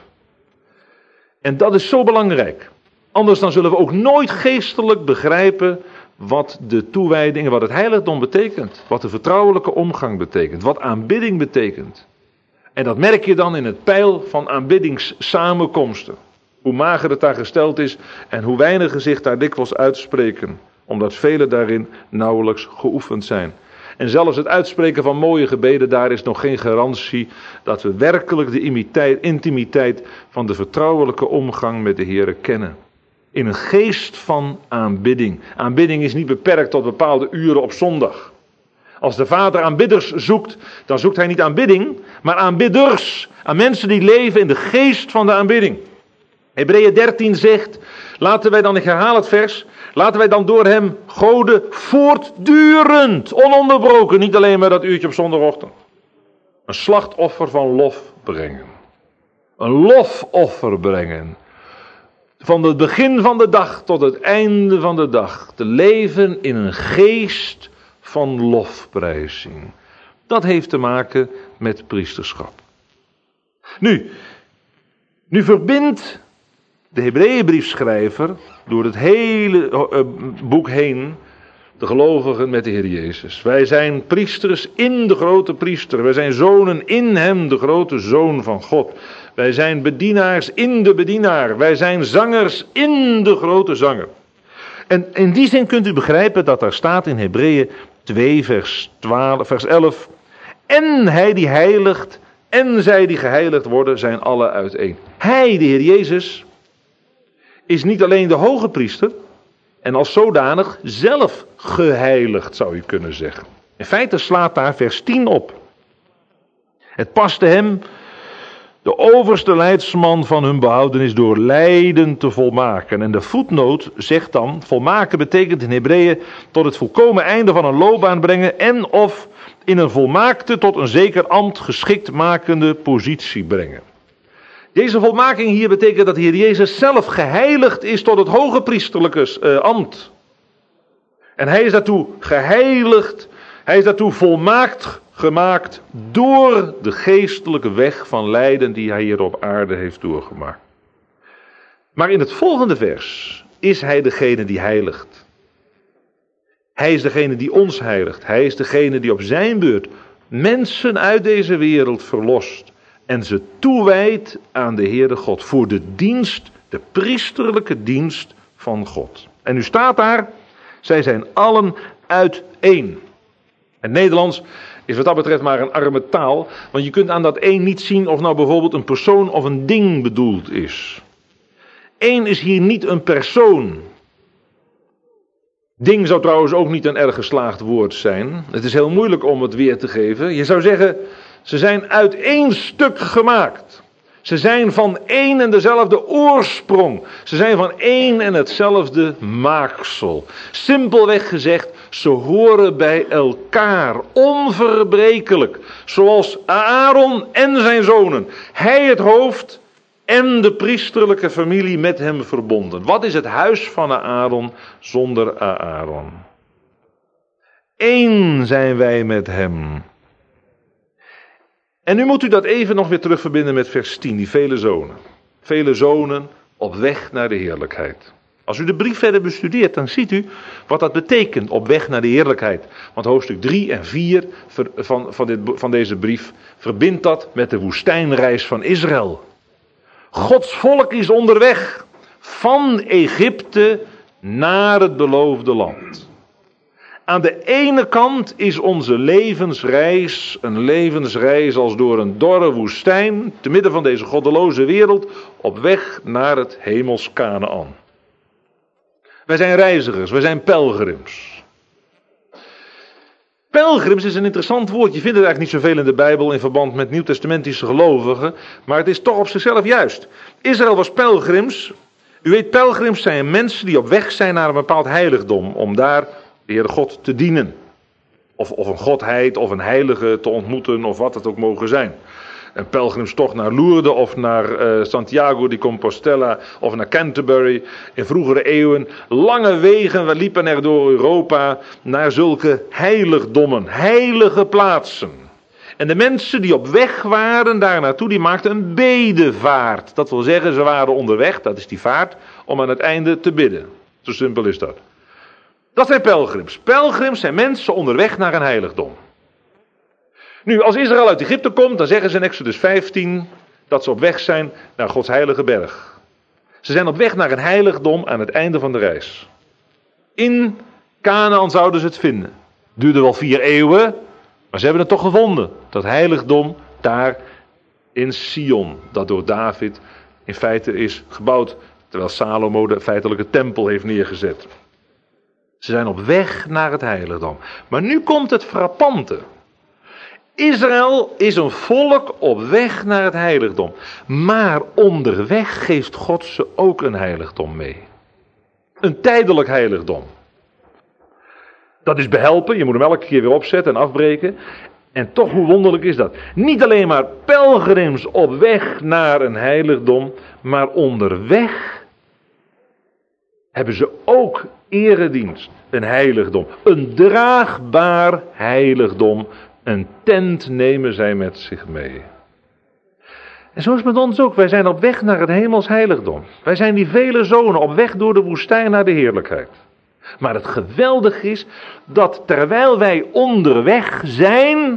En dat is zo belangrijk. Anders dan zullen we ook nooit geestelijk begrijpen wat de toewijding en wat het heiligdom betekent. Wat de vertrouwelijke omgang betekent. Wat aanbidding betekent. En dat merk je dan in het peil van aanbiddingssamenkomsten. Hoe mager het daar gesteld is en hoe weinigen zich daar dikwijls uitspreken. Omdat velen daarin nauwelijks geoefend zijn. En zelfs het uitspreken van mooie gebeden, daar is nog geen garantie dat we werkelijk de intimiteit van de vertrouwelijke omgang met de Heere kennen. In een geest van aanbidding. Aanbidding is niet beperkt tot bepaalde uren op zondag. Als de Vader aanbidders zoekt, dan zoekt hij niet aanbidding, maar aanbidders. Aan mensen die leven in de geest van de aanbidding. Hebreeën 13 zegt, laten wij dan, ik herhaal het vers, laten wij dan door hem goden voortdurend, ononderbroken, niet alleen maar dat uurtje op zondagochtend, een slachtoffer van lof brengen. Een lofoffer brengen. Van het begin van de dag tot het einde van de dag. Te leven in een geest van lofprijzing. Dat heeft te maken met priesterschap. Nu verbindt de Hebreeënbriefschrijver door het hele boek heen de gelovigen met de Heer Jezus. Wij zijn priesters in de grote priester. Wij zijn zonen in hem, de grote zoon van God. Wij zijn bedienaars in de bedienaar. Wij zijn zangers in de grote zanger. En in die zin kunt u begrijpen dat daar staat in Hebreeën 2 vers 11. En hij die heiligt en zij die geheiligd worden zijn alle uiteen. Hij, de Heer Jezus, is niet alleen de hoge priester en als zodanig zelf geheiligd, zou je kunnen zeggen. In feite slaat daar vers 10 op. Het paste hem, de overste leidsman van hun behoudenis, door lijden te volmaken. En de voetnoot zegt dan, volmaken betekent in Hebreeën tot het volkomen einde van een loopbaan brengen en of in een volmaakte tot een zeker ambt geschikt makende positie brengen. Deze volmaking hier betekent dat de Heer Jezus zelf geheiligd is tot het hoge priesterlijke ambt. En hij is daartoe geheiligd, hij is daartoe volmaakt gemaakt door de geestelijke weg van lijden die hij hier op aarde heeft doorgemaakt. Maar in het volgende vers is hij degene die heiligt. Hij is degene die ons heiligt. Hij is degene die op zijn beurt mensen uit deze wereld verlost en ze toewijdt aan de Heere God voor de dienst, de priesterlijke dienst van God. En nu staat daar, zij zijn allen uiteen. Het Nederlands is wat dat betreft maar een arme taal, want je kunt aan dat één niet zien of nou bijvoorbeeld een persoon of een ding bedoeld is. Eén is hier niet een persoon. Ding zou trouwens ook niet een erg geslaagd woord zijn. Het is heel moeilijk om het weer te geven. Je zou zeggen, ze zijn uit één stuk gemaakt. Ze zijn van één en dezelfde oorsprong. Ze zijn van één en hetzelfde maaksel. Simpelweg gezegd, ze horen bij elkaar, onverbrekelijk. Zoals Aaron en zijn zonen. Hij het hoofd en de priesterlijke familie met hem verbonden. Wat is het huis van Aaron zonder Aaron? Eén zijn wij met hem. En nu moet u dat even nog weer terugverbinden met vers 10, die vele zonen. Vele zonen op weg naar de heerlijkheid. Als u de brief verder bestudeert, dan ziet u wat dat betekent op weg naar de heerlijkheid. Want hoofdstuk 3 en 4 van deze brief verbindt dat met de woestijnreis van Israël. Gods volk is onderweg van Egypte naar het beloofde land. Aan de ene kant is onze levensreis een levensreis als door een dorre woestijn, te midden van deze goddeloze wereld, op weg naar het hemels Kanaän. Wij zijn reizigers, wij zijn pelgrims. Pelgrims is een interessant woord. Je vindt het eigenlijk niet zoveel in de Bijbel in verband met nieuwtestamentische gelovigen, maar het is toch op zichzelf juist. Israël was pelgrims. U weet, pelgrims zijn mensen die op weg zijn naar een bepaald heiligdom om daar de Heere God te dienen. Of een godheid of een heilige te ontmoeten of wat het ook mogen zijn. Een pelgrimstocht naar Lourdes of naar Santiago de Compostela of naar Canterbury in vroegere eeuwen. Lange wegen liepen er door Europa naar zulke heiligdommen, heilige plaatsen. En de mensen die op weg waren daar naartoe, die maakten een bedevaart. Dat wil zeggen, ze waren onderweg, dat is die vaart, om aan het einde te bidden. Zo simpel is dat. Dat zijn pelgrims. Pelgrims zijn mensen onderweg naar een heiligdom. Nu, als Israël uit Egypte komt, dan zeggen ze in Exodus 15 dat ze op weg zijn naar Gods heilige berg. Ze zijn op weg naar een heiligdom aan het einde van de reis. In Kanaän zouden ze het vinden. Het duurde wel 4 eeuwen, maar ze hebben het toch gevonden. Dat heiligdom daar in Sion, dat door David in feite is gebouwd, terwijl Salomo de feitelijke tempel heeft neergezet. Ze zijn op weg naar het heiligdom. Maar nu komt het frappante. Israël is een volk op weg naar het heiligdom. Maar onderweg geeft God ze ook een heiligdom mee. Een tijdelijk heiligdom. Dat is behelpen, je moet hem elke keer weer opzetten en afbreken. En toch, hoe wonderlijk is dat? Niet alleen maar pelgrims op weg naar een heiligdom, maar onderweg hebben ze ook eredienst, een heiligdom. Een draagbaar heiligdom. Een tent nemen zij met zich mee. En zo is het met ons ook. Wij zijn op weg naar het hemels heiligdom. Wij zijn die vele zonen op weg door de woestijn naar de heerlijkheid. Maar het geweldige is dat terwijl wij onderweg zijn,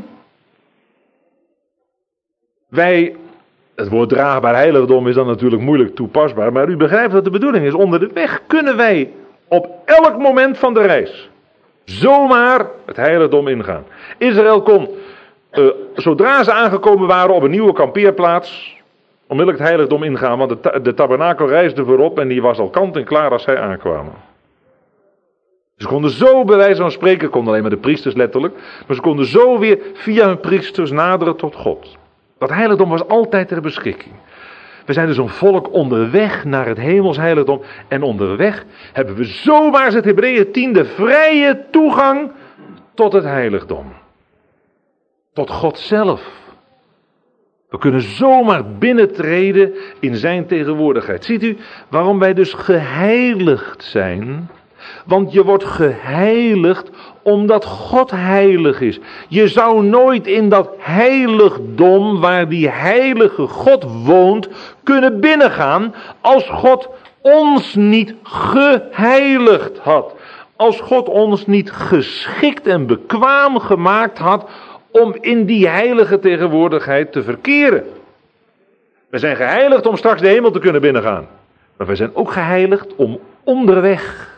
het woord draagbaar heiligdom is dan natuurlijk moeilijk toepasbaar, maar u begrijpt wat de bedoeling is. Onder de weg kunnen wij op elk moment van de reis zomaar het heiligdom ingaan. Israël kon, zodra ze aangekomen waren op een nieuwe kampeerplaats, onmiddellijk het heiligdom ingaan, want de tabernakel reisde voorop en die was al kant en klaar als zij aankwamen. Ze konden zo, bij wijze van spreken, konden alleen maar de priesters letterlijk, maar ze konden zo weer via hun priesters naderen tot God. Dat heiligdom was altijd ter beschikking. We zijn dus een volk onderweg naar het hemels heiligdom. En onderweg hebben we zomaar, zegt Hebreeën 10, de vrije toegang tot het heiligdom. Tot God zelf. We kunnen zomaar binnentreden in zijn tegenwoordigheid. Ziet u waarom wij dus geheiligd zijn? Want je wordt geheiligd omdat God heilig is. Je zou nooit in dat heiligdom waar die heilige God woont kunnen binnengaan als God ons niet geheiligd had. Als God ons niet geschikt en bekwaam gemaakt had om in die heilige tegenwoordigheid te verkeren. We zijn geheiligd om straks de hemel te kunnen binnengaan. Maar wij zijn ook geheiligd om onderweg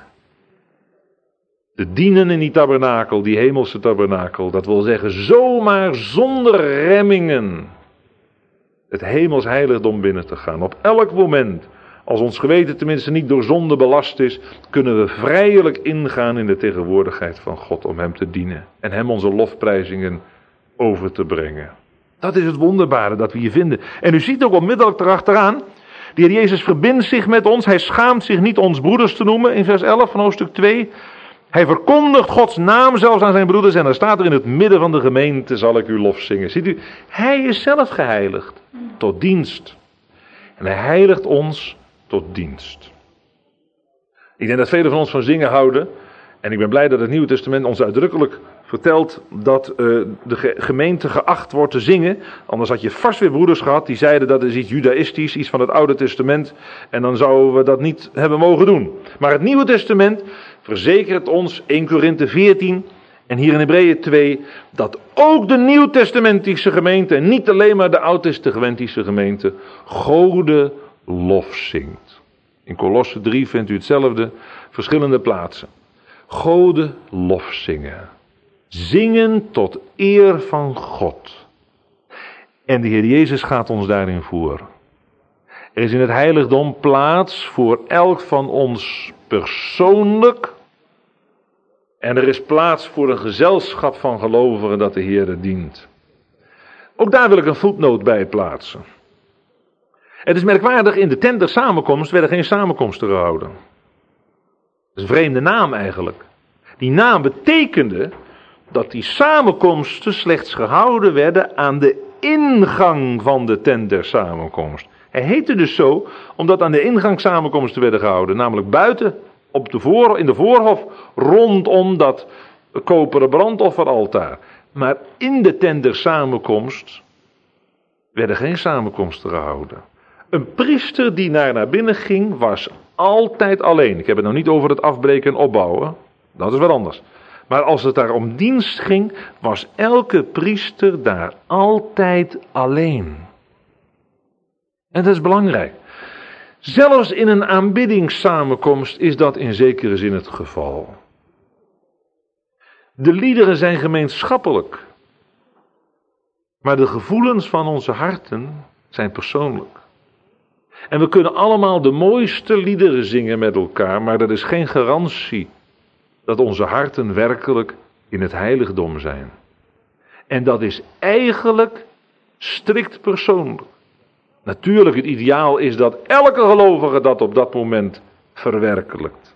te dienen in die tabernakel, die hemelse tabernakel. Dat wil zeggen, zomaar zonder remmingen het hemels heiligdom binnen te gaan. Op elk moment, als ons geweten tenminste niet door zonde belast is, kunnen we vrijelijk ingaan in de tegenwoordigheid van God om hem te dienen. En hem onze lofprijzingen over te brengen. Dat is het wonderbare dat we hier vinden. En u ziet ook onmiddellijk erachteraan, de Heer Jezus verbindt zich met ons. Hij schaamt zich niet ons broeders te noemen in vers 11 van hoofdstuk 2. Hij verkondigt Gods naam zelfs aan zijn broeders en dan staat er in het midden van de gemeente zal ik uw lof zingen. Ziet u, hij is zelf geheiligd tot dienst. En hij heiligt ons tot dienst. Ik denk dat velen van ons van zingen houden. En ik ben blij dat het Nieuwe Testament ons uitdrukkelijk vertelt dat de gemeente geacht wordt te zingen. Anders had je vast weer broeders gehad die zeiden dat is iets judaïstisch, iets van het Oude Testament. En dan zouden we dat niet hebben mogen doen. Maar het Nieuwe Testament verzekert ons, 1 Korinthe 14 en hier in Hebreeën 2, dat ook de Nieuwtestamentische gemeente en niet alleen maar de Oud-testamentische gemeente Gode lof zingt. In Kolosse 3 vindt u hetzelfde, verschillende plaatsen. Gode lof zingen. Zingen tot eer van God. En de Heer Jezus gaat ons daarin voor. Er is in het heiligdom plaats voor elk van ons persoonlijk. En er is plaats voor een gezelschap van gelovigen dat de Heer dient. Ook daar wil ik een voetnoot bij plaatsen. Het is merkwaardig, in de tent der samenkomst werden geen samenkomsten gehouden. Dat is een vreemde naam eigenlijk. Die naam betekende dat die samenkomsten slechts gehouden werden aan de ingang van de tent der samenkomst. Hij heette dus zo, omdat aan de ingang samenkomsten werden gehouden. Namelijk buiten, in de voorhof, rondom dat koperen brandofferaltaar. Maar in de tent der samenkomst werden geen samenkomsten gehouden. Een priester die naar binnen ging, was altijd alleen. Ik heb het nou niet over het afbreken en opbouwen. Dat is wat anders. Maar als het daar om dienst ging, was elke priester daar altijd alleen. En dat is belangrijk. Zelfs in een aanbiddingssamenkomst is dat in zekere zin het geval. De liederen zijn gemeenschappelijk. Maar de gevoelens van onze harten zijn persoonlijk. En we kunnen allemaal de mooiste liederen zingen met elkaar, maar dat is geen garantie dat onze harten werkelijk in het heiligdom zijn. En dat is eigenlijk strikt persoonlijk. Natuurlijk, het ideaal is dat elke gelovige dat op dat moment verwerkelijkt.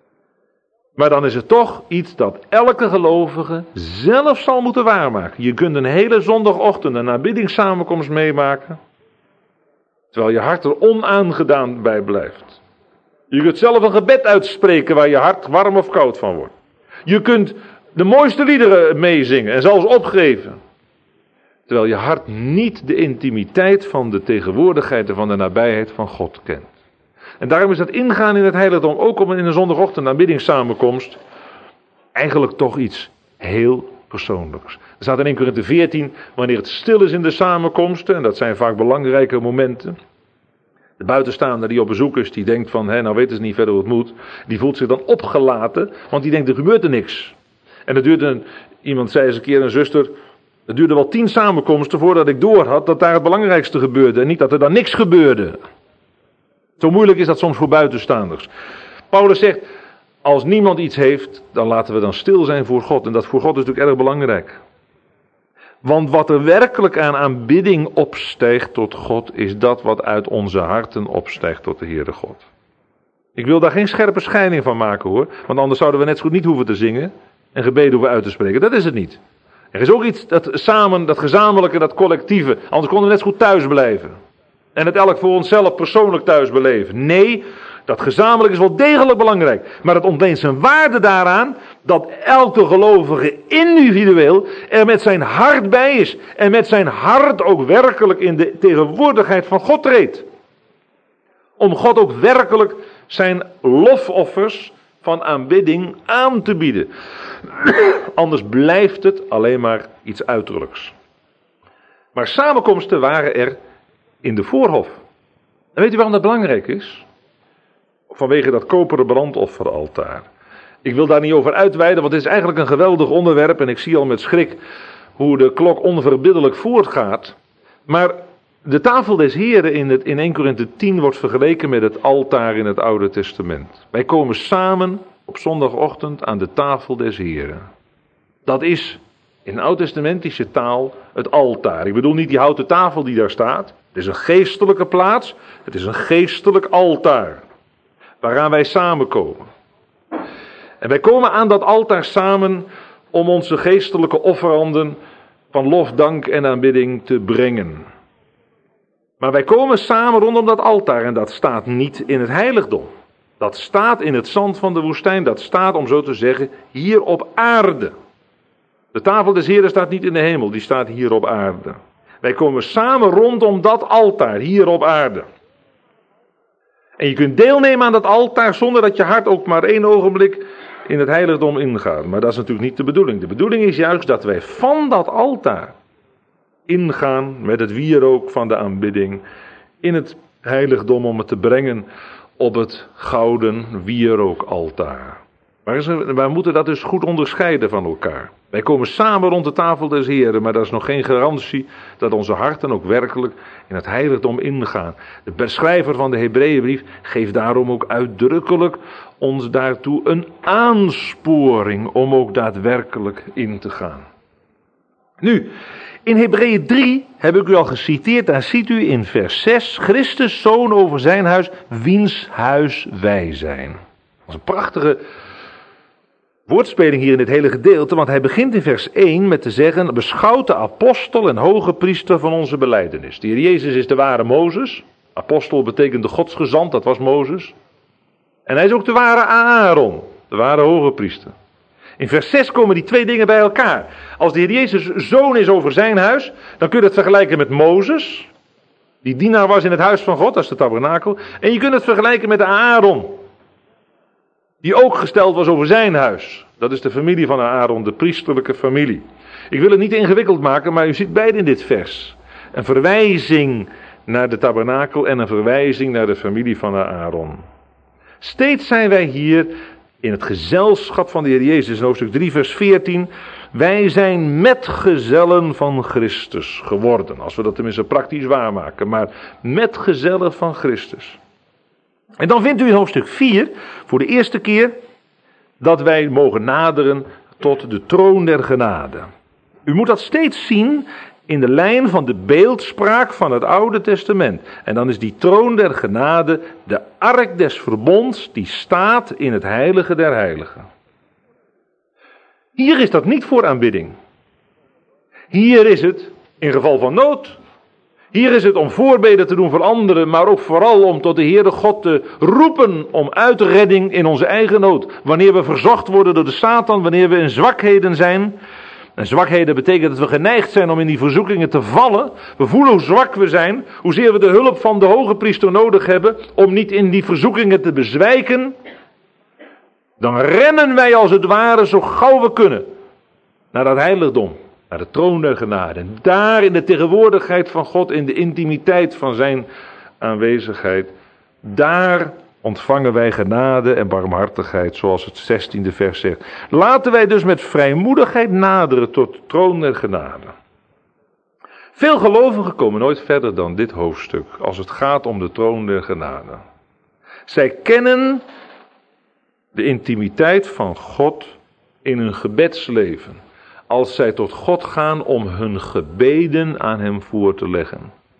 Maar dan is het toch iets dat elke gelovige zelf zal moeten waarmaken. Je kunt een hele zondagochtend een aanbiddingssamenkomst meemaken, terwijl je hart er onaangedaan bij blijft. Je kunt zelf een gebed uitspreken waar je hart warm of koud van wordt. Je kunt de mooiste liederen meezingen en zelfs opgeven, terwijl je hart niet de intimiteit van de tegenwoordigheid en van de nabijheid van God kent. En daarom is dat ingaan in het heiligdom, ook in een zondagochtend aanbiddingssamenkomst, eigenlijk toch iets heel persoonlijks. Er staat in 1 Korinthe 14, wanneer het stil is in de samenkomsten, en dat zijn vaak belangrijke momenten. De buitenstaander die op bezoek is, die denkt van, nou weten ze niet verder hoe het moet. Die voelt zich dan opgelaten, want die denkt, er gebeurt er niks. En het duurde, iemand zei eens een keer, een zuster, het duurde wel 10 samenkomsten voordat ik doorhad dat daar het belangrijkste gebeurde. En niet dat er dan niks gebeurde. Zo moeilijk is dat soms voor buitenstaanders. Paulus zegt, als niemand iets heeft, dan laten we dan stil zijn voor God. En dat voor God is natuurlijk erg belangrijk. Want wat er werkelijk aan aanbidding opstijgt tot God, is dat wat uit onze harten opstijgt tot de Heere God. Ik wil daar geen scherpe scheiding van maken hoor, want anders zouden we net zo goed niet hoeven te zingen en gebeden hoeven uit te spreken. Dat is het niet. Er is ook iets dat gezamenlijke, dat collectieve, anders konden we net zo goed thuis blijven. En het elk voor onszelf persoonlijk thuis beleven. Nee, dat gezamenlijk is wel degelijk belangrijk. Maar het ontleent zijn waarde daaraan dat elke gelovige individueel er met zijn hart bij is. En met zijn hart ook werkelijk in de tegenwoordigheid van God treedt. Om God ook werkelijk zijn lofoffers van aanbidding aan te bieden. Anders blijft het alleen maar iets uiterlijks. Maar samenkomsten waren er in de voorhof. En weet u waarom dat belangrijk is? Vanwege dat koperen brandofferaltaar. Ik wil daar niet over uitweiden, want het is eigenlijk een geweldig onderwerp. En ik zie al met schrik hoe de klok onverbiddelijk voortgaat. Maar de tafel des Heren in 1 Korinthe 10 wordt vergeleken met het altaar in het Oude Testament. Wij komen samen op zondagochtend aan de tafel des Heren. Dat is in oud-testamentische taal het altaar. Ik bedoel niet die houten tafel die daar staat. Het is een geestelijke plaats. Het is een geestelijk altaar. Waaraan wij samenkomen. En wij komen aan dat altaar samen om onze geestelijke offeranden van lof, dank en aanbidding te brengen. Maar wij komen samen rondom dat altaar en dat staat niet in het heiligdom. Dat staat in het zand van de woestijn, dat staat, om zo te zeggen, hier op aarde. De tafel des Heren staat niet in de hemel, die staat hier op aarde. Wij komen samen rondom dat altaar, hier op aarde. En je kunt deelnemen aan dat altaar zonder dat je hart ook maar 1 ogenblik in het heiligdom ingaat. Maar dat is natuurlijk niet de bedoeling. De bedoeling is juist dat wij van dat altaar ingaan met het wierook van de aanbidding in het heiligdom om het te brengen op het gouden wierookaltaar. Maar wij moeten dat dus goed onderscheiden van elkaar. Wij komen samen rond de tafel des Heren, maar dat is nog geen garantie dat onze harten ook werkelijk in het heiligdom ingaan. De beschrijver van de Hebreeënbrief geeft daarom ook uitdrukkelijk ons daartoe een aansporing om ook daadwerkelijk in te gaan. Nu, in Hebreeën 3 heb ik u al geciteerd, daar ziet u in vers 6, Christus zoon over zijn huis, wiens huis wij zijn. Dat is een prachtige woordspeling hier in dit hele gedeelte, want hij begint in vers 1 met te zeggen, beschouwt de apostel en hoge priester van onze belijdenis. De Heer Jezus is de ware Mozes, apostel betekent de godsgezant, dat was Mozes. En hij is ook de ware Aaron, de ware hoge priester. In vers 6 komen die 2 dingen bij elkaar. Als de Heer Jezus zoon is over zijn huis, dan kun je het vergelijken met Mozes, die dienaar was in het huis van God, dat is de tabernakel. En je kunt het vergelijken met Aaron, die ook gesteld was over zijn huis. Dat is de familie van Aaron, de priesterlijke familie. Ik wil het niet ingewikkeld maken, maar u ziet beide in dit vers. Een verwijzing naar de tabernakel en een verwijzing naar de familie van Aaron. Steeds zijn wij hier in het gezelschap van de Heer Jezus, in hoofdstuk 3 vers 14. Wij zijn metgezellen van Christus geworden. Als we dat tenminste praktisch waarmaken, maar metgezellen van Christus. En dan vindt u in hoofdstuk 4 voor de eerste keer dat wij mogen naderen tot de troon der genade. U moet dat steeds zien in de lijn van de beeldspraak van het Oude Testament. En dan is die troon der genade de ark des verbonds die staat in het heilige der heiligen. Hier is dat niet voor aanbidding. Hier is het in geval van nood. Hier is het om voorbeden te doen voor anderen, maar ook vooral om tot de Heere God te roepen om uitredding in onze eigen nood. Wanneer we verzocht worden door de Satan, wanneer we in zwakheden zijn. En zwakheden betekent dat we geneigd zijn om in die verzoekingen te vallen. We voelen hoe zwak we zijn, hoezeer we de hulp van de hoge priester nodig hebben om niet in die verzoekingen te bezwijken. Dan rennen wij als het ware zo gauw we kunnen naar dat heiligdom. Naar de troon der genade. En daar in de tegenwoordigheid van God, in de intimiteit van zijn aanwezigheid, daar ontvangen wij genade en barmhartigheid, zoals het 16e vers zegt. Laten wij dus met vrijmoedigheid naderen tot de troon der genade. Veel gelovigen komen nooit verder dan dit hoofdstuk, als het gaat om de troon der genade. Zij kennen de intimiteit van God in hun gebedsleven. Als zij tot God gaan om hun gebeden aan hem voor te leggen.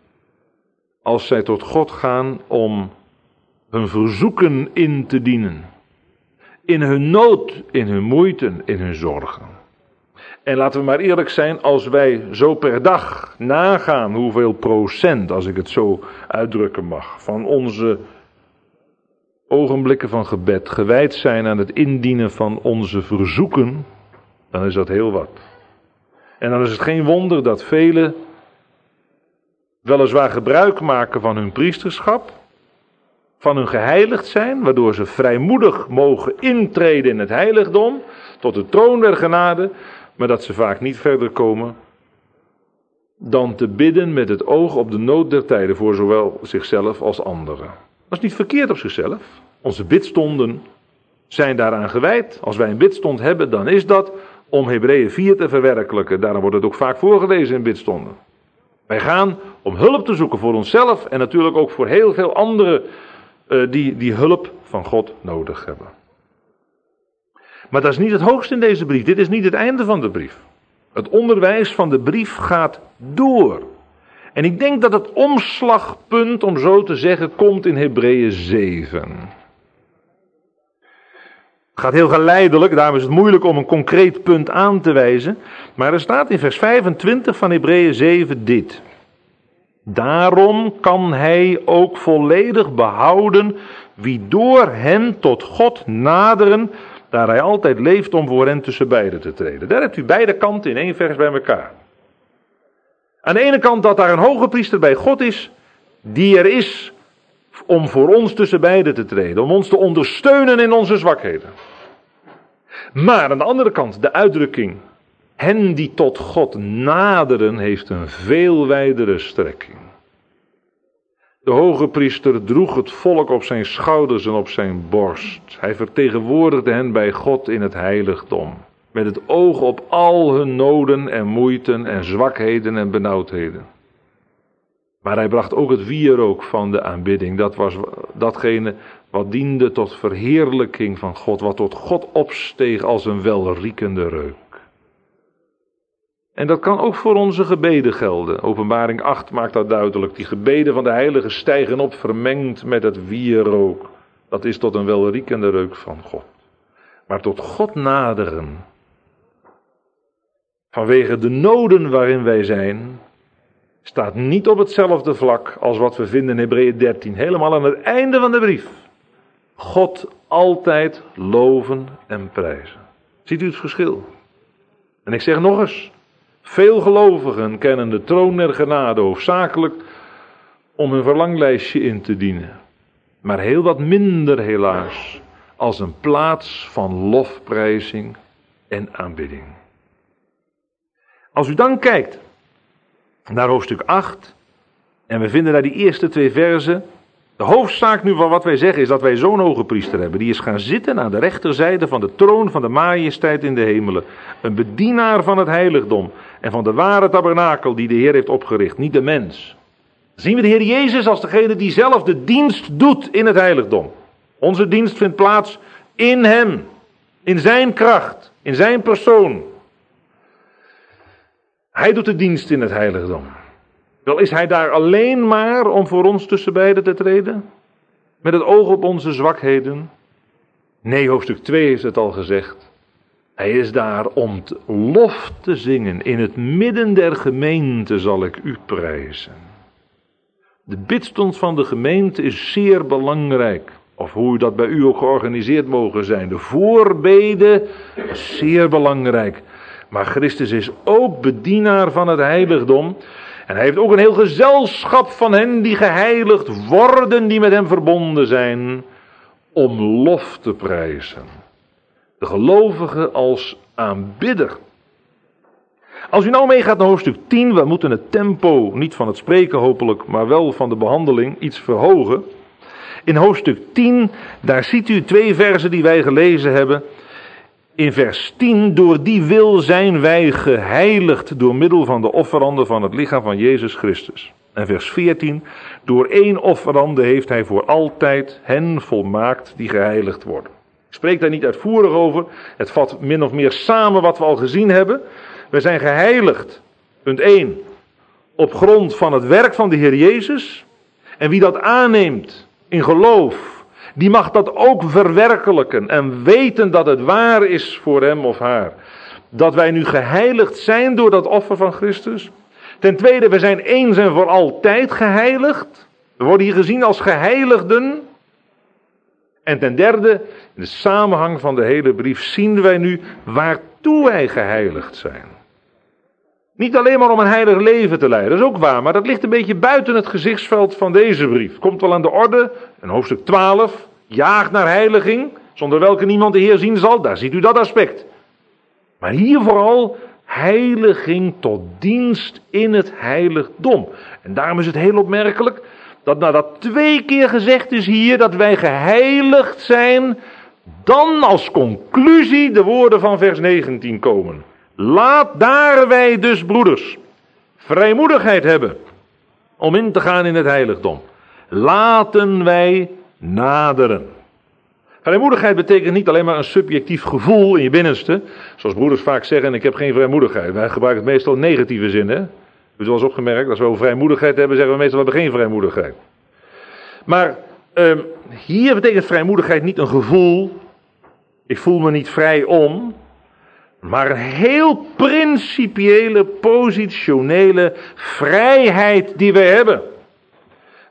Als zij tot God gaan om hun verzoeken in te dienen. In hun nood, in hun moeite, in hun zorgen. En laten we maar eerlijk zijn, als wij zo per dag nagaan hoeveel procent, als ik het zo uitdrukken mag, van onze ogenblikken van gebed gewijd zijn aan het indienen van onze verzoeken, dan is dat heel wat. En dan is het geen wonder dat velen weliswaar gebruik maken van hun priesterschap, van hun geheiligd zijn, waardoor ze vrijmoedig mogen intreden in het heiligdom, tot de troon der genade, maar dat ze vaak niet verder komen dan te bidden met het oog op de nood der tijden voor zowel zichzelf als anderen. Dat is niet verkeerd op zichzelf. Onze bidstonden zijn daaraan gewijd. Als wij een bidstond hebben, dan is dat om Hebreeën 4 te verwerkelijken. Daarom wordt het ook vaak voorgelezen in bidstonden. Wij gaan om hulp te zoeken voor onszelf en natuurlijk ook voor heel veel anderen die hulp van God nodig hebben. Maar dat is niet het hoogste in deze brief. Dit is niet het einde van de brief. Het onderwijs van de brief gaat door. En ik denk dat het omslagpunt, om zo te zeggen, komt in Hebreeën 7. Het gaat heel geleidelijk, daarom is het moeilijk om een concreet punt aan te wijzen. Maar er staat in vers 25 van Hebreeën 7 dit. Daarom kan hij ook volledig behouden wie door hen tot God naderen, daar hij altijd leeft om voor hen tussen beiden te treden. Daar hebt u beide kanten in één vers bij elkaar. Aan de ene kant dat daar een hoge priester bij God is, die er is om voor ons tussen beiden te treden, om ons te ondersteunen in onze zwakheden. Maar aan de andere kant, de uitdrukking, hen die tot God naderen, heeft een veel wijdere strekking. De hoge priester droeg het volk op zijn schouders en op zijn borst. Hij vertegenwoordigde hen bij God in het heiligdom, met het oog op al hun noden en moeiten en zwakheden en benauwdheden. Maar hij bracht ook het wierook van de aanbidding. Dat was datgene wat diende tot verheerlijking van God, wat tot God opsteeg als een welriekende reuk. En dat kan ook voor onze gebeden gelden. Openbaring 8 maakt dat duidelijk. Die gebeden van de heiligen stijgen op, vermengd met het wierook. Dat is tot een welriekende reuk van God. Maar tot God naderen, vanwege de noden waarin wij zijn, staat niet op hetzelfde vlak als wat we vinden in Hebreeën 13. Helemaal aan het einde van de brief. God altijd loven en prijzen. Ziet u het verschil? En ik zeg nog eens. Veel gelovigen kennen de troon der genade hoofdzakelijk om hun verlanglijstje in te dienen. Maar heel wat minder helaas als een plaats van lofprijzing en aanbidding. Als u dan kijkt naar hoofdstuk 8 en we vinden daar die eerste 2 verzen. De hoofdzaak nu van wat wij zeggen is dat wij zo'n hoge priester hebben. Die is gaan zitten aan de rechterzijde van de troon van de majesteit in de hemelen. Een bedienaar van het heiligdom en van de ware tabernakel die de Heer heeft opgericht, niet de mens. Dan zien we de Heer Jezus als degene die zelf de dienst doet in het heiligdom. Onze dienst vindt plaats in hem, in zijn kracht, in zijn persoon. Hij doet de dienst in het heiligdom. Wel is hij daar alleen maar om voor ons tussen beiden te treden? Met het oog op onze zwakheden? Nee, hoofdstuk 2 heeft het al gezegd. Hij is daar om lof te zingen. In het midden der gemeente zal ik u prijzen. De bidstond van de gemeente is zeer belangrijk. Of hoe dat bij u ook georganiseerd mogen zijn. De voorbede is zeer belangrijk. Maar Christus is ook bedienaar van het heiligdom. En hij heeft ook een heel gezelschap van hen die geheiligd worden, die met hem verbonden zijn, om lof te prijzen. De gelovige als aanbidder. Als u nou meegaat naar hoofdstuk 10, we moeten het tempo, niet van het spreken hopelijk, maar wel van de behandeling, iets verhogen. In hoofdstuk 10, daar ziet u 2 versen die wij gelezen hebben. In vers 10, door die wil zijn wij geheiligd door middel van de offeranden van het lichaam van Jezus Christus. En vers 14, door 1 offerande heeft hij voor altijd hen volmaakt die geheiligd worden. Ik spreek daar niet uitvoerig over, het vat min of meer samen wat we al gezien hebben. We zijn geheiligd, punt 1, op grond van het werk van de Heer Jezus. En wie dat aanneemt in geloof, die mag dat ook verwerkelijken en weten dat het waar is voor hem of haar. Dat wij nu geheiligd zijn door dat offer van Christus. Ten tweede, we zijn eens en voor altijd geheiligd. We worden hier gezien als geheiligden. En ten derde, in de samenhang van de hele brief zien wij nu waartoe wij geheiligd zijn. Niet alleen maar om een heilig leven te leiden, dat is ook waar, maar dat ligt een beetje buiten het gezichtsveld van deze brief. Komt wel aan de orde, in hoofdstuk 12, jaagt naar heiliging, zonder welke niemand de Heer zien zal, daar ziet u dat aspect. Maar hier vooral heiliging tot dienst in het heiligdom. En daarom is het heel opmerkelijk dat nadat 2 keer gezegd is hier dat wij geheiligd zijn, dan als conclusie de woorden van vers 19 komen. Laat daar wij dus, broeders, vrijmoedigheid hebben om in te gaan in het heiligdom. Laten wij naderen. Vrijmoedigheid betekent niet alleen maar een subjectief gevoel in je binnenste. Zoals broeders vaak zeggen, ik heb geen vrijmoedigheid. Wij gebruiken het meestal in negatieve zin. Hè? U hebt wel eens opgemerkt, als we over vrijmoedigheid hebben, zeggen we meestal we hebben geen vrijmoedigheid. Maar hier betekent vrijmoedigheid niet een gevoel. Ik voel me niet vrij om. Maar een heel principiële, positionele vrijheid die we hebben.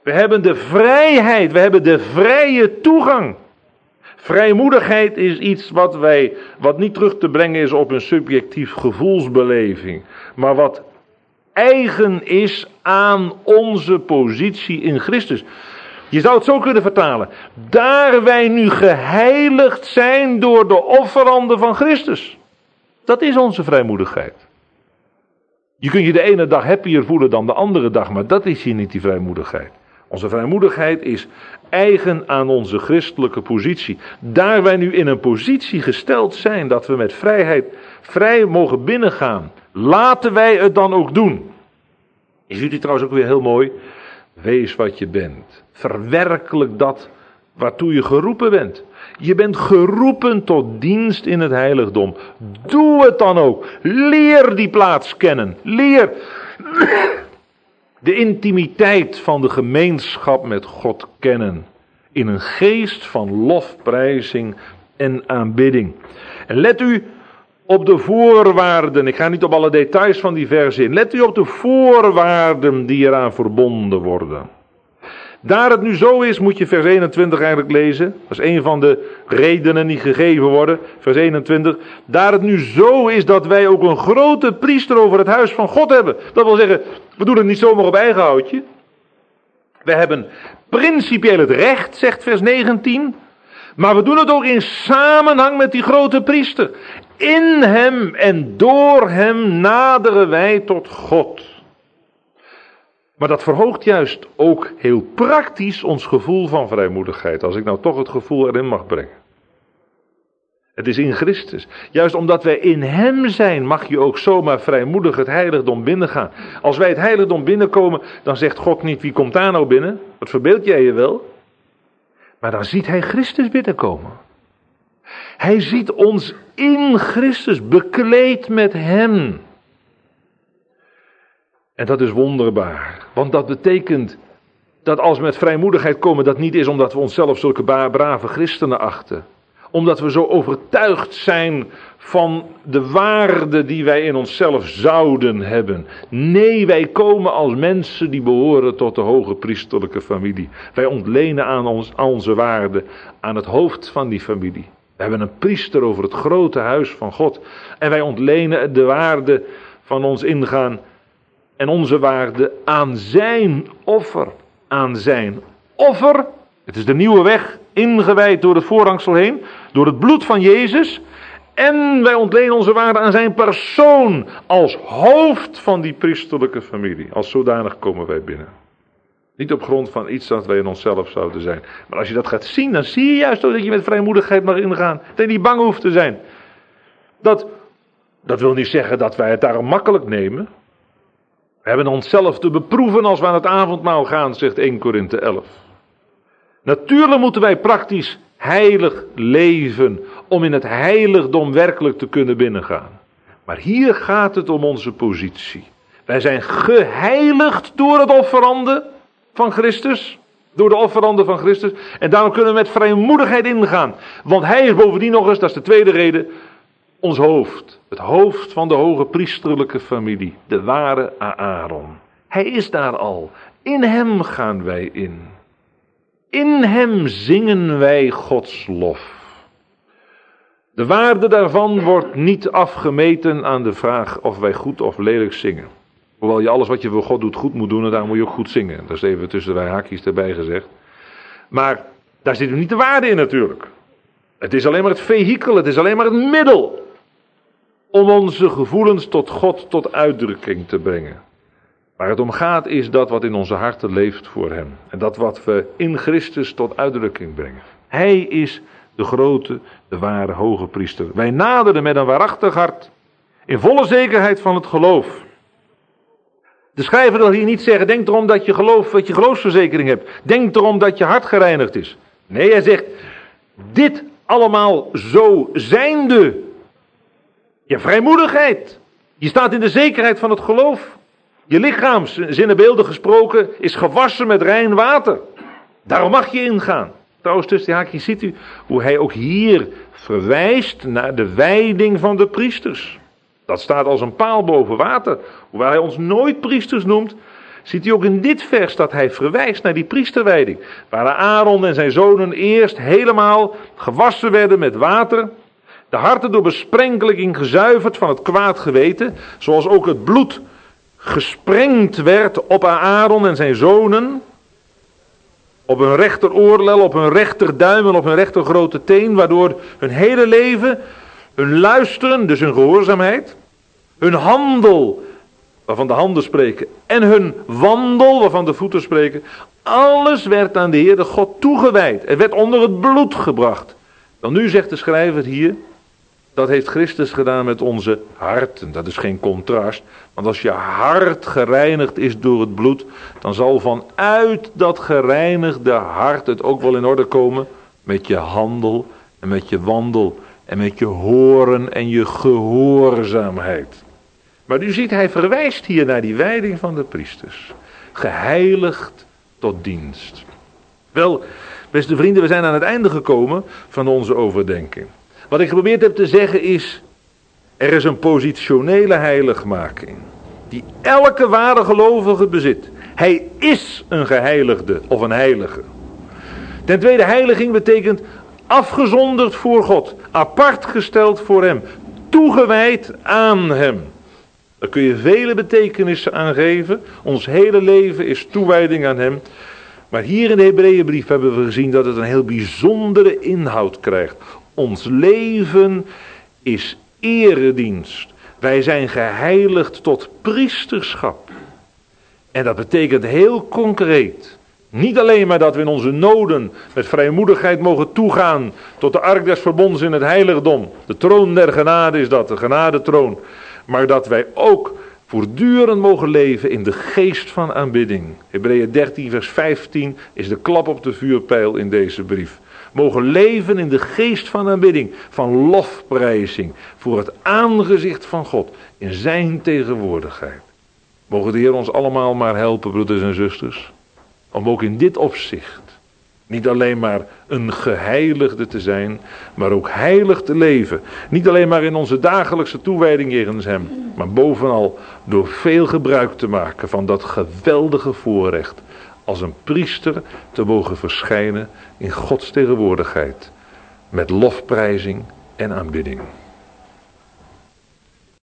We hebben de vrijheid, we hebben de vrije toegang. Vrijmoedigheid is iets wat niet terug te brengen is op een subjectief gevoelsbeleving, maar wat eigen is aan onze positie in Christus. Je zou het zo kunnen vertalen. Daar wij nu geheiligd zijn door de offeranden van Christus. Dat is onze vrijmoedigheid. Je kunt je de ene dag happier voelen dan de andere dag, maar dat is hier niet die vrijmoedigheid. Onze vrijmoedigheid is eigen aan onze christelijke positie. Daar wij nu in een positie gesteld zijn dat we met vrijheid vrij mogen binnengaan, laten wij het dan ook doen. Je ziet het trouwens ook weer heel mooi. Wees wat je bent. Verwerkelijk dat waartoe je geroepen bent. Je bent geroepen tot dienst in het heiligdom. Doe het dan ook. Leer die plaats kennen. Leer de intimiteit van de gemeenschap met God kennen. In een geest van lofprijzing en aanbidding. En let u op de voorwaarden. Ik ga niet op alle details van die vers in. Let u op de voorwaarden die eraan verbonden worden. Daar het nu zo is, moet je vers 21 eigenlijk lezen. Dat is een van de redenen die gegeven worden. Vers 21. Daar het nu zo is dat wij ook een grote priester over het huis van God hebben. Dat wil zeggen, we doen het niet zomaar op eigen houtje. We hebben principieel het recht, zegt vers 19. Maar we doen het ook in samenhang met die grote priester. In hem en door hem naderen wij tot God. Maar dat verhoogt juist ook heel praktisch ons gevoel van vrijmoedigheid. Als ik nou toch het gevoel erin mag brengen. Het is in Christus. Juist omdat wij in hem zijn, mag je ook zomaar vrijmoedig het heiligdom binnengaan. Als wij het heiligdom binnenkomen, dan zegt God niet, wie komt daar nou binnen? Wat verbeeld jij je wel? Maar dan ziet hij Christus binnenkomen. Hij ziet ons in Christus, bekleed met hem. En dat is wonderbaar. Want dat betekent dat als we met vrijmoedigheid komen, dat niet is omdat we onszelf zulke brave christenen achten. Omdat we zo overtuigd zijn van de waarde die wij in onszelf zouden hebben. Nee, wij komen als mensen die behoren tot de hoge priesterlijke familie. Wij ontlenen aan onze waarde aan het hoofd van die familie. We hebben een priester over het grote huis van God. En wij ontlenen de waarde van ons ingaan en onze waarde aan zijn offer. Aan zijn offer. Het is de nieuwe weg, ingewijd door het voorhangsel heen. Door het bloed van Jezus. En wij ontlenen onze waarde aan zijn persoon. Als hoofd van die priesterlijke familie. Als zodanig komen wij binnen. Niet op grond van iets dat wij in onszelf zouden zijn. Maar als je dat gaat zien, dan zie je juist ook dat je met vrijmoedigheid mag ingaan. Dat je niet bang hoeft te zijn. Dat wil niet zeggen dat wij het daarom makkelijk nemen. We hebben onszelf te beproeven als we aan het avondmaal gaan, zegt 1 Korinthe 11. Natuurlijk moeten wij praktisch heilig leven om in het heiligdom werkelijk te kunnen binnengaan. Maar hier gaat het om onze positie. Wij zijn geheiligd door het offerande van Christus. Door de offeranden van Christus. En daarom kunnen we met vrijmoedigheid ingaan. Want hij is bovendien nog eens, dat is de tweede reden, ons hoofd. Het hoofd van de hoge priesterlijke familie. De ware Aaron. Hij is daar al. In hem gaan wij in. In hem zingen wij Gods lof. De waarde daarvan wordt niet afgemeten aan de vraag of wij goed of lelijk zingen. Hoewel je alles wat je voor God doet goed moet doen en daar moet je ook goed zingen. Dat is even tussen de haakjes erbij gezegd. Maar daar zit niet de waarde in natuurlijk. Het is alleen maar het vehikel, het is alleen maar het middel. Om onze gevoelens tot God tot uitdrukking te brengen. Waar het om gaat is dat wat in onze harten leeft voor hem. En dat wat we in Christus tot uitdrukking brengen. Hij is de grote, de ware hoge priester. Wij naderen met een waarachtig hart. In volle zekerheid van het geloof. De schrijver wil hier niet zeggen, denk erom dat je geloofsverzekering hebt. Denk erom dat je hart gereinigd is. Nee, hij zegt, dit allemaal zo zijnde. Je vrijmoedigheid. Je staat in de zekerheid van het geloof. Je lichaam, zinnebeeldig gesproken, is gewassen met rein water. Daarom mag je ingaan. Trouwens, tussen die haakjes ziet u hoe hij ook hier verwijst naar de wijding van de priesters. Dat staat als een paal boven water. Hoewel hij ons nooit priesters noemt, ziet u ook in dit vers dat hij verwijst naar die priesterwijding. Waar Aaron en zijn zonen eerst helemaal gewassen werden met water. De harten door besprenkeling gezuiverd van het kwaad geweten. Zoals ook het bloed gesprengd werd op Aaron en zijn zonen. Op hun rechteroorlel, op hun rechterduim en op hun rechtergrote teen. Waardoor hun hele leven, hun luisteren, dus hun gehoorzaamheid. Hun handel, waarvan de handen spreken. En hun wandel, waarvan de voeten spreken. Alles werd aan de Heere God toegewijd. Het werd onder het bloed gebracht. Dan nu zegt de schrijver hier. Dat heeft Christus gedaan met onze harten. Dat is geen contrast. Want als je hart gereinigd is door het bloed. Dan zal vanuit dat gereinigde hart het ook wel in orde komen. Met je handel en met je wandel. En met je horen en je gehoorzaamheid. Maar u ziet, hij verwijst hier naar die wijding van de priesters. Geheiligd tot dienst. Wel, beste vrienden, we zijn aan het einde gekomen van onze overdenking. Wat ik geprobeerd heb te zeggen is, er is een positionele heiligmaking. Die elke ware gelovige bezit. Hij is een geheiligde of een heilige. Ten tweede, heiliging betekent afgezonderd voor God. Apart gesteld voor hem. Toegewijd aan hem. Daar kun je vele betekenissen aan geven. Ons hele leven is toewijding aan hem. Maar hier in de Hebreeënbrief hebben we gezien dat het een heel bijzondere inhoud krijgt. Ons leven is eredienst. Wij zijn geheiligd tot priesterschap. En dat betekent heel concreet. Niet alleen maar dat we in onze noden met vrijmoedigheid mogen toegaan tot de ark des verbonds in het heiligdom. De troon der genade is dat, de genadetroon. Maar dat wij ook voortdurend mogen leven in de geest van aanbidding. Hebreeën 13 vers 15 is de klap op de vuurpijl in deze brief. Mogen leven in de geest van aanbidding, van lofprijzing, voor het aangezicht van God, in zijn tegenwoordigheid. Mogen de Heer ons allemaal maar helpen, broeders en zusters, om ook in dit opzicht niet alleen maar een geheiligde te zijn, maar ook heilig te leven. Niet alleen maar in onze dagelijkse toewijding jegens hem, maar bovenal door veel gebruik te maken van dat geweldige voorrecht als een priester te mogen verschijnen in Gods tegenwoordigheid met lofprijzing en aanbidding.